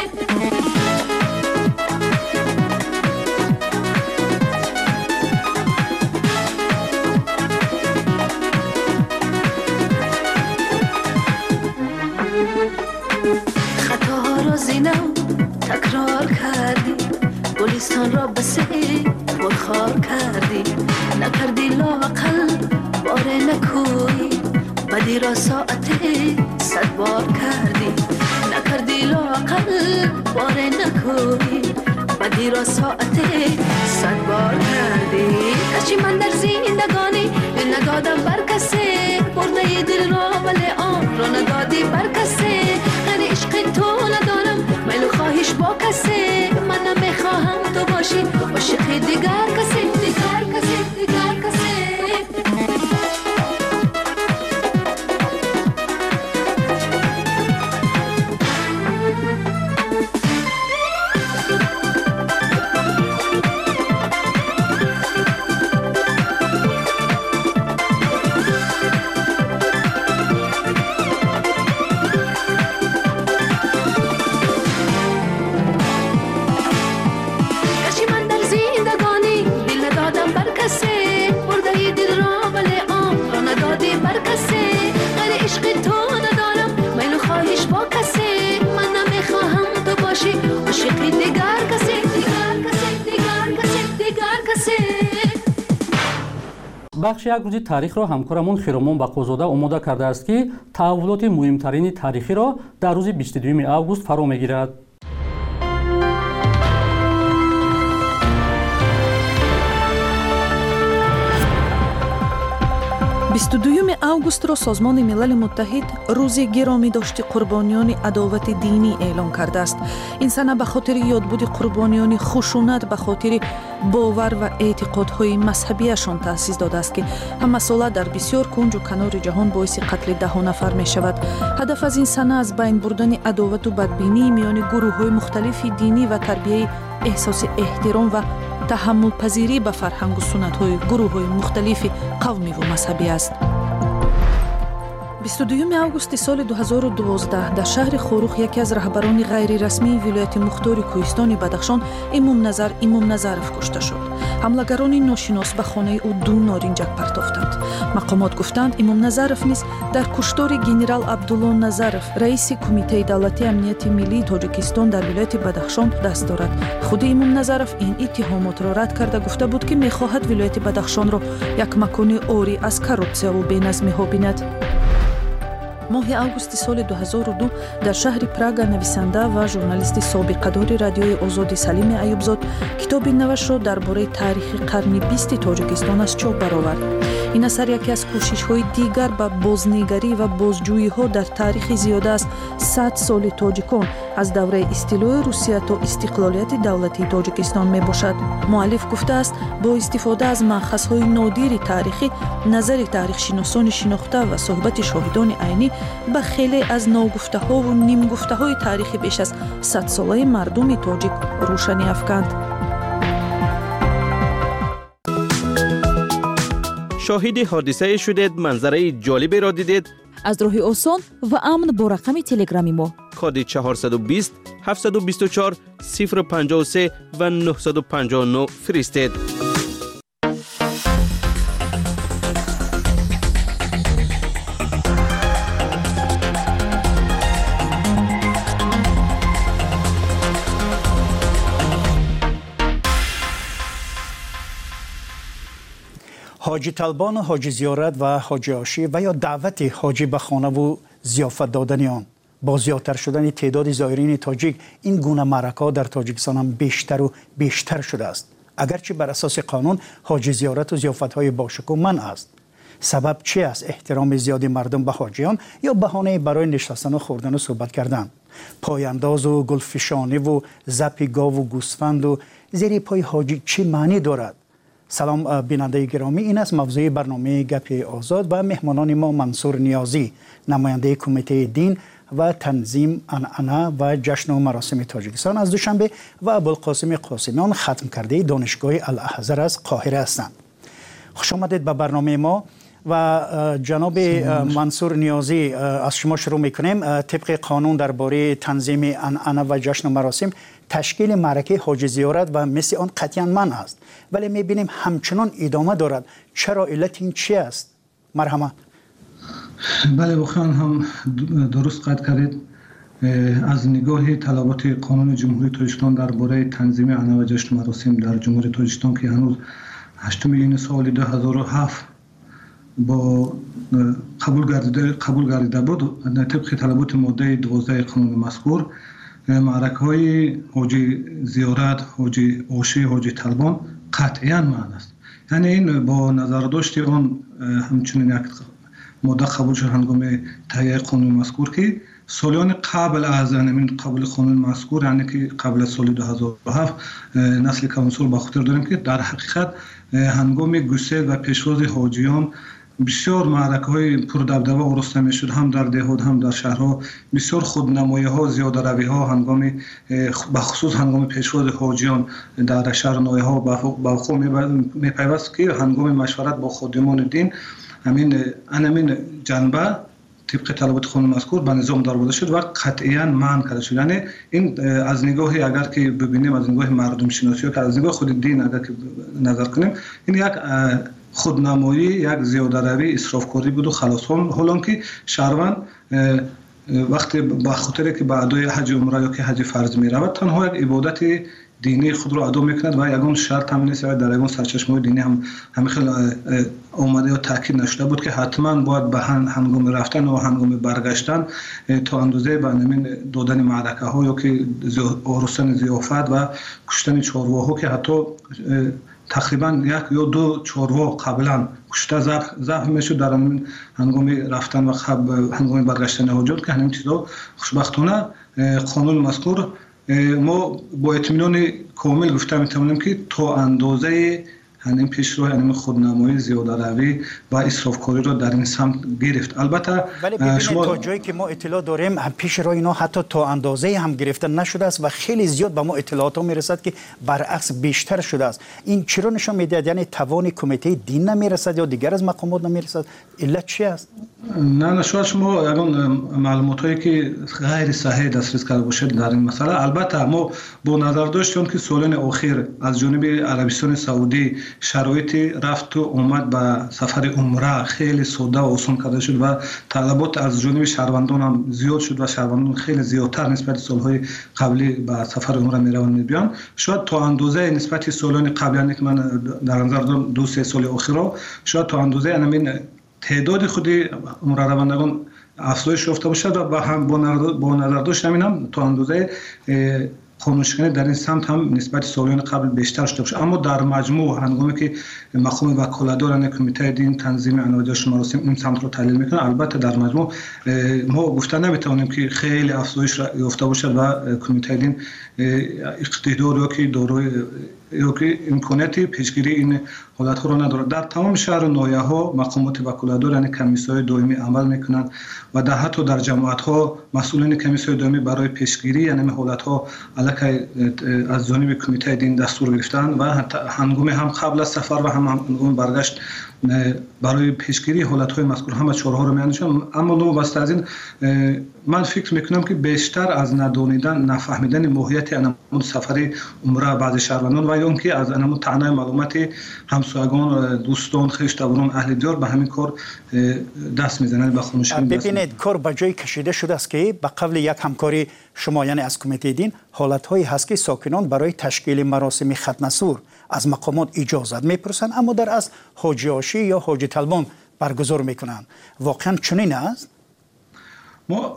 تکرار کردی گلستان را بسه پرخار کردی. نکردی لااقل باره نکوی بدی را ساعتی 100 بار کردی. نکردی لااقل باره نکوی بدی را ساعتی 100 بار کردی. هرچی من در زندگانی ندادم بر کسی برده دل را ولی آن را ندادی بر کسی. غیر عشق تو ندارم میل خواهش با کسی. من نمیخواهم تو باشی عاشق دیگر کسی دیگر کسی دیگر کسی. бахши як рӯзи таърихро ҳамкорамон хиромон бақозода омода кардааст ки таҳаввулоти муҳимтарини таърихиро дар рӯзи 22 август фаро мегирад. 22 августро созмони милали муттаҳид рӯзи гиромидошти қурбониёни адовати динӣ эълон кардааст. ин сана ба хотири ёдбуди қурбониёни хушунат ба хотири бовар ва эътиқодҳои мазҳабияшон таъсис додааст ки ҳамасола дар бисёр кунҷу канори ҷаҳон боиси қатли даҳо нафар мешавад. ҳадаф аз ин сана аз байн бурдани адовату бадбинии миёни гурӯҳҳои мухталифи динӣ ва тарбияи эҳсоси эҳтиром ва таҳаммулпазирӣ ба фарҳангу суннатҳои гурӯҳҳои мухталифи қавмиву мазҳабӣ аст. 22 августи соли 2012 дар шаҳри Хорух яке аз раҳбарони ғайрирасмии вилояти мухтори Кӯҳистони Бадахшон Имомназаров кушта шуд. ҳамлагарони ношинос ба хонаи ӯ 2 норинҷак партофтанд. мақомот гуфтанд Имомназаров низ дар куштори генерал Абдулло Назаров, раиси Кумитаи давлатии амнияти миллии Тоҷикистон дар вилояти Бадахшон даст дорад. худи Имомназаров ин иттиҳомотро рад карда гуфта буд ки мехоҳад вилояти Бадахшонро як макони ори аз коррупсияву беназмиҳо бинад. моҳи августи соли 2002 дар шаҳри Прага нависанда ва журналисти собиқадори радиои озоди Салими Аюбзод китоби навашро дар бораи таърихи қарни 20 Тоҷикистон аз чоп баровард. این اثر یکی از کوشش‌های دیگر به بازنگری و بازجویی‌ها در تاریخ زیاد از 100 سال تاجیکان از دوره استیلای روسیه تا استقلالیت دولتی تاجیکستان میباشد. مؤلف گفته است با استفاده از مأخذهای نادر تاریخی، نظر تاریخ شناسان شناخته و صحبت شاهدان عینی به خیلی از ناگفته‌ها و نیمگفته‌های تاریخی بیش از 100 ساله مردم تاجیک روشنی افکند. شاهد حادثه شدید، منظره جالبی را دیدید؟ از راه آسان و امن با رقم تلگرامی ما کد 420 724 053 و 959 فرستید. حاجی طلبان و حاجی زیارت و حاجی آشی و یا دعوت حاجی به خانه و ضیافت دادن آن با زیادتر شدن تعداد زائرین تاجیک، این گونه معرکه‌ها در تاجیکستان هم بیشتر و بیشتر شده است. اگرچه بر اساس قانون حاجی زیارت و ضیافت‌های باشکوه منع است. سبب چی است؟ احترام زیادی مردم به حاجیان یا بهانه برای نشستن و خوردن و صحبت کردن؟ پایانداز و گلفشانی و زپ گاو و گوسفند و زیر پای حاجی چه معنی دارد؟ سلام بیننده گرامی، این است موضوع برنامه گپ آزاد و مهمانان ما منصور نیازی، نماینده کمیته دین و تنظیم عنعنه و جشن و مراسم تاجیکستان از دوشنبه و ابوالقاسم قاسمیان ختم کرده دانشگاه الاحزر از قاهره هستند. خوش آمدید به برنامه ما. و جناب منصور نیازی، از شما شروع میکنیم. طبق قانون درباره تنظیم عنعنه و جشن و مراسم، تشکیل معرکه حاجی زیارت و مثل آن قطعاً منع است، ولی میبینیم همچنان ادامه دارد. چرا؟ علت این چی است؟ مرحمت. بله بخیان هم درست قید کردید. از نگاه طلبات قانون جمهوری تاجیکستان درباره تنظیم عنعنه و جشن و مراسم در جمهوری تاجیکستان که هنوز 8 میلیون سال 2007 با قبول گردیده بود، طبق طلبات ماده 12 قانون مذکور، معرکه های حاجی زیارت، حاجی آشی، حاجی طلبان قطعاً منع است. یعنی این با نظر داشت آن همچنین یک ماده قبول شد هنگام تهیه قانون مذکور که سالیان قبل از این قبول قانون مذکور، یعنی که قبل از سال 2007 نسل کانسول با خاطر داریم که در حقیقت هنگام گسیل و پیشواز حاجیان بسیار معرکه های پردبدبه آراسته می شد، هم در دهات هم در شهرها. بسیار خودنمایی ها، زیاده روی ها هنگام بخصوص هنگام پیشواز حاجیان در شهر نایه ها به وقوع می پیوست که هنگام مشورت با خادمان دین همین جنبه طبق طلبات قانون مذکور به نظام درآورده شد و قطعاً منع کرده شد. یعنی این از نگاه اگر که ببینیم، از نگاه مردم شناسی که از نگاه خود دین اگر که نظر کنیم، این یک خودنمایی، یک زیاده روی، اسرافکاری بود و خلاص. حالا که شهروند وقتی به خاطر که به ادای حج عمره یا که حج فرض می رود، تنها یک عبادت دینی خود را ادا میکند و یگان شرط هم نیست و در یگان سرچشمه دینی هم خیلی آمده یا تاکید نشده بود که حتما باید به هنگام رفتن و هنگام برگشتن تا اندازه به همین دادن معرکه ها یا که آرستن ضیافت و کشتن چارواها که حتی تقریبا 1 یا 2 چاروا قبلا کشته ذبح میشد در هنگام رفتن و هنگام برگشتن حاجات، که همین چیزا خوشبختانه قانون مذکور ما با اطمینان کامل گفته میتونیم که تا اندازه همین پیشرو، همین خودنمایی، زیاده روی و اسرافکاری را در این سمت گرفت. البته ولی ببینید تا جایی که ما اطلاع داریم پیشرو اینا حتی تا اندازه هم گرفته نشده است و خیلی زیاد به ما اطلاعات میرسد که برعکس بیشتر شده است. این چرا نشان میدهد؟ یعنی توان کمیته دین نمیرسد یا دیگر از مقامات نمیرسد؟ علت چی است؟ نه شاید شما یگان معلوماتی که غیر صحیح دسترس کرده باشید در این مسئله. البته ما با نظر داشتیم که سالان اخیر از جانب عربستان سعودی شرایط رفت و آمد به سفر عمره خیلی ساده و آسان کرده شد و طلبات از جانب شهروندان هم زیاد شد و شهروندان خیلی زیادتر نسبت سالهای قبلی به سفر عمره میروند میبیان. شاید تا اندازه نسبت سالان قبلی که من در نظر دارم 2-3 سال اخیر، شاید تا اندازه همین تعداد خود عمره روندگان افزایش یافته باشد و هم با نظر داشت همین هم تا اندازه قانونشکنی در این سمت هم نسبت سالیان قبل بیشتر شده باشه. اما در مجموع هنگامی که مقام وکالتداران کمیته دین تنظیم عناوین جشن مراسم این سمت رو تحلیل میکنه، البته در مجموع ما گفته نمیتونیم که خیلی افزایش یافته باشد و کمیته دین اقتدار یا که دارای یا که امکاناتی پیشگیری این حالت ها رو ندارد. در تمام شهر و ناحیه ها مقامات وکالتدار یعنی کمیسیون دائمی عمل میکنند و در حتی در جماعت ها مسئولین کمیسیون دائمی برای پیشگیری یعنی حالت ها علیه از جانب کمیته دین دستور گرفتن و هنگام هم قبل از سفر و هم هنگام برگشت برای پیشگیری حالت های مذکور همه چاره‌ها رو می‌اندیشند. اما نو واسه از این من فکر میکنم که بیشتر از ندانیدن نفهمیدن ماهیت انمون سفر عمره بعضی شهروندان و یا اینکه از انمون تعنای معلومات همسایگان دوستان خویشاوندان اهل دیار به همین کار دست میزنند. به خونشون ببینید کار به جای کشیده شده است که به قبل یک همکاری شما یعنی از کمیته دین حالت هایی هست که ساکنان برای تشکیل مراسم ختنه سور از مقامات اجازت میپرسند اما در از حاجی آشی یا حاجی طلبان برگزار میکنند. واقعا چنین است؟ ما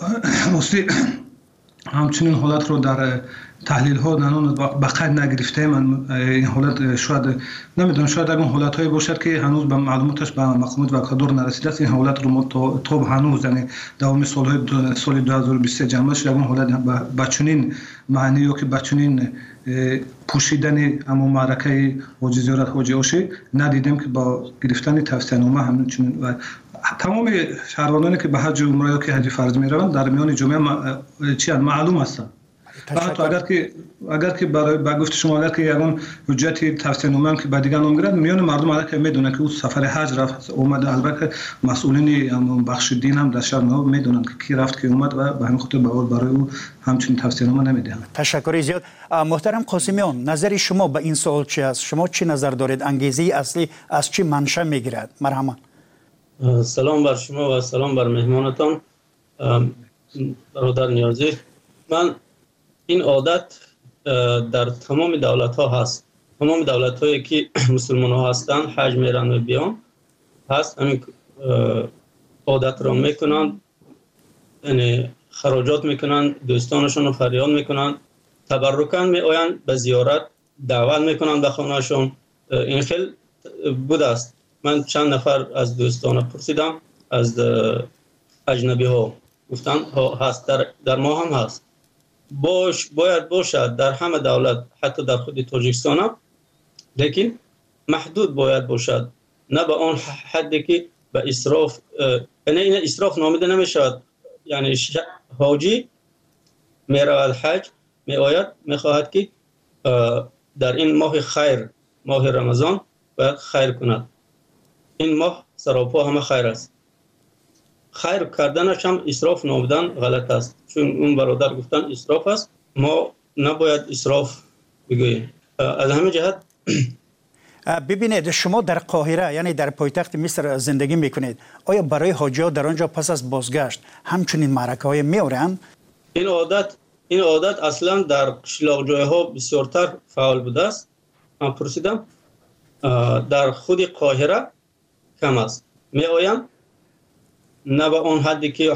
همچنین حالت رو در تحلیل ها نانون بقید نگرفته. من این حالت شاید نمیدونم شاید اگر حالت هایی باشد که هنوز به معلوماتش به مقامات وکالتدار نرسیده است. این حالت رو ما تا هنوز یعنی دوام سال 2023 جمع شد اون حالت با چنین معنی یا که با چنین پوشیدن اما معرکه حاجی زیارت حاجی آشی ندیدیم که با گرفتن توصیه نامه همچنین و تمام شهروندانی که به حج و عمره یا که حج فرض میروند در میان جمعه معلوم هستند. حتی اگر که برای با گفت شما اگر که یگان حجت توصیه نامه هم که به دیگه نام گیرد میان مردم اگر که میدونن که او سفر حج رفت اومد، البته مسئولین بخش دین هم در شهر نو میدونن که کی رفت کی اومد و به همین خاطر برای او همچین توصیه نامه نمیدهند. تشکر زیاد. محترم قاسمیان، نظر شما به این سوال چی است؟ شما چی نظر دارید؟ انگیزه اصلی از چی منشأ میگیرد؟ مرحبا. سلام بر شما و سلام بر مهمانتان برادر نیازی. من این عادت در تمام دولت ها هست. تمام دولت هایی که مسلمان ها هستند حج میرن و بیان هست همین عادت را میکنند، یعنی خراجات میکنند، دوستانشون رو فریاد میکنند، تبرکن می آیند به زیارت، دعوت میکنند به خانهشون. این خیلی بوده است. من چند نفر از دوستان پرسیدم از اجنبی ها گفتن هست در ما هم هست. باید باشد در همه دولت حتی در خود تاجیکستان هم، لیکن محدود باید باشد، نه به آن حدی که به اسراف، یعنی این اسراف نامیده نمیشود. یعنی حاجی میرود حج می آید میخواهد که در این ماه خیر، ماه رمضان باید خیر کند. این ماه سراپا همه خیر است. خیر کردنش هم اسراف نامیدن غلط است، چون اون برادر گفتن اسراف است، ما نباید اسراف بگوییم. از همین جهت ببینید شما در قاهره یعنی در پایتخت مصر زندگی میکنید، آیا برای حاجی‌ها در آنجا پس از بازگشت همچنین معرکه‌های میآورند؟ این عادت اصلا در قشلاق جای‌ها بسیارتر فعال بوده است. من پرسیدم در خود قاهره کم است. میآیند نه به اون حدی که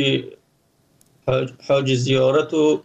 حاجی زیارت و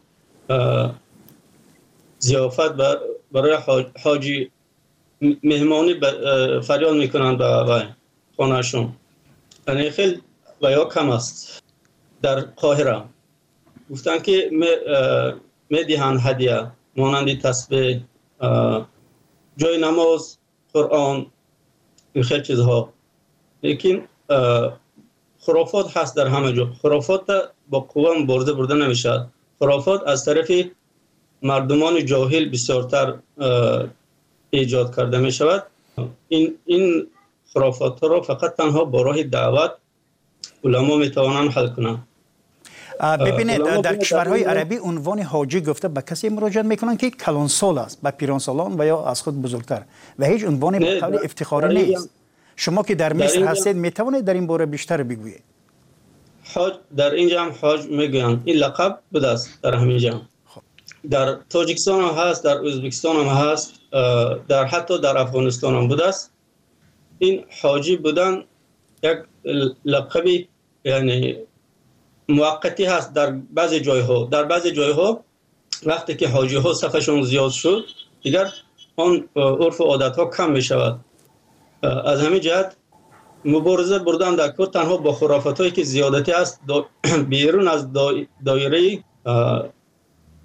ضیافت برای حاجی مهمانی فریاد میکنند به خانهشون. یعنی خیلی یا کم است. در قاهره گفتن که میدهند هدیه مانند تسبیح، جای نماز، قرآن، این خیلی چیزها. لیکن خرافات هست در همه جا. خرافات با قوه برده نمیشد. خرافات از طرف مردمان جاهل بسیارتر ایجاد کرده می شود. این خرافات را فقط تنها با راه دعوت علما می توانند حل کنند. ببینید در کشورهای عربی عنوان حاجی گفته به کسی مراجعه میکنن که کلانسال است، به پیرانسالان و یا از خود بزرگتر و هیچ عنوانی به قول افتخاری نیست. شما که در مصر هستید میتوانید در این باره بیشتر بگویید؟ حاج در اینجا هم حاج میگویند. این لقب بوده است در همینجا. در تاجیکستان هم هست، در ازبکستان هم هست، حتی در افغانستان هم بوده است. این حاجی بودن یک لقبی یعنی موقتی هست در بعضی جایها. در بعضی جایها وقتی که حاجی ها صفشون زیاد شد دیگر آن عرف و عادت ها کم می شود. از همین جهت مبارزه بردن در کار تنها با خرافات هایی که زیادتی است بیرون از دایره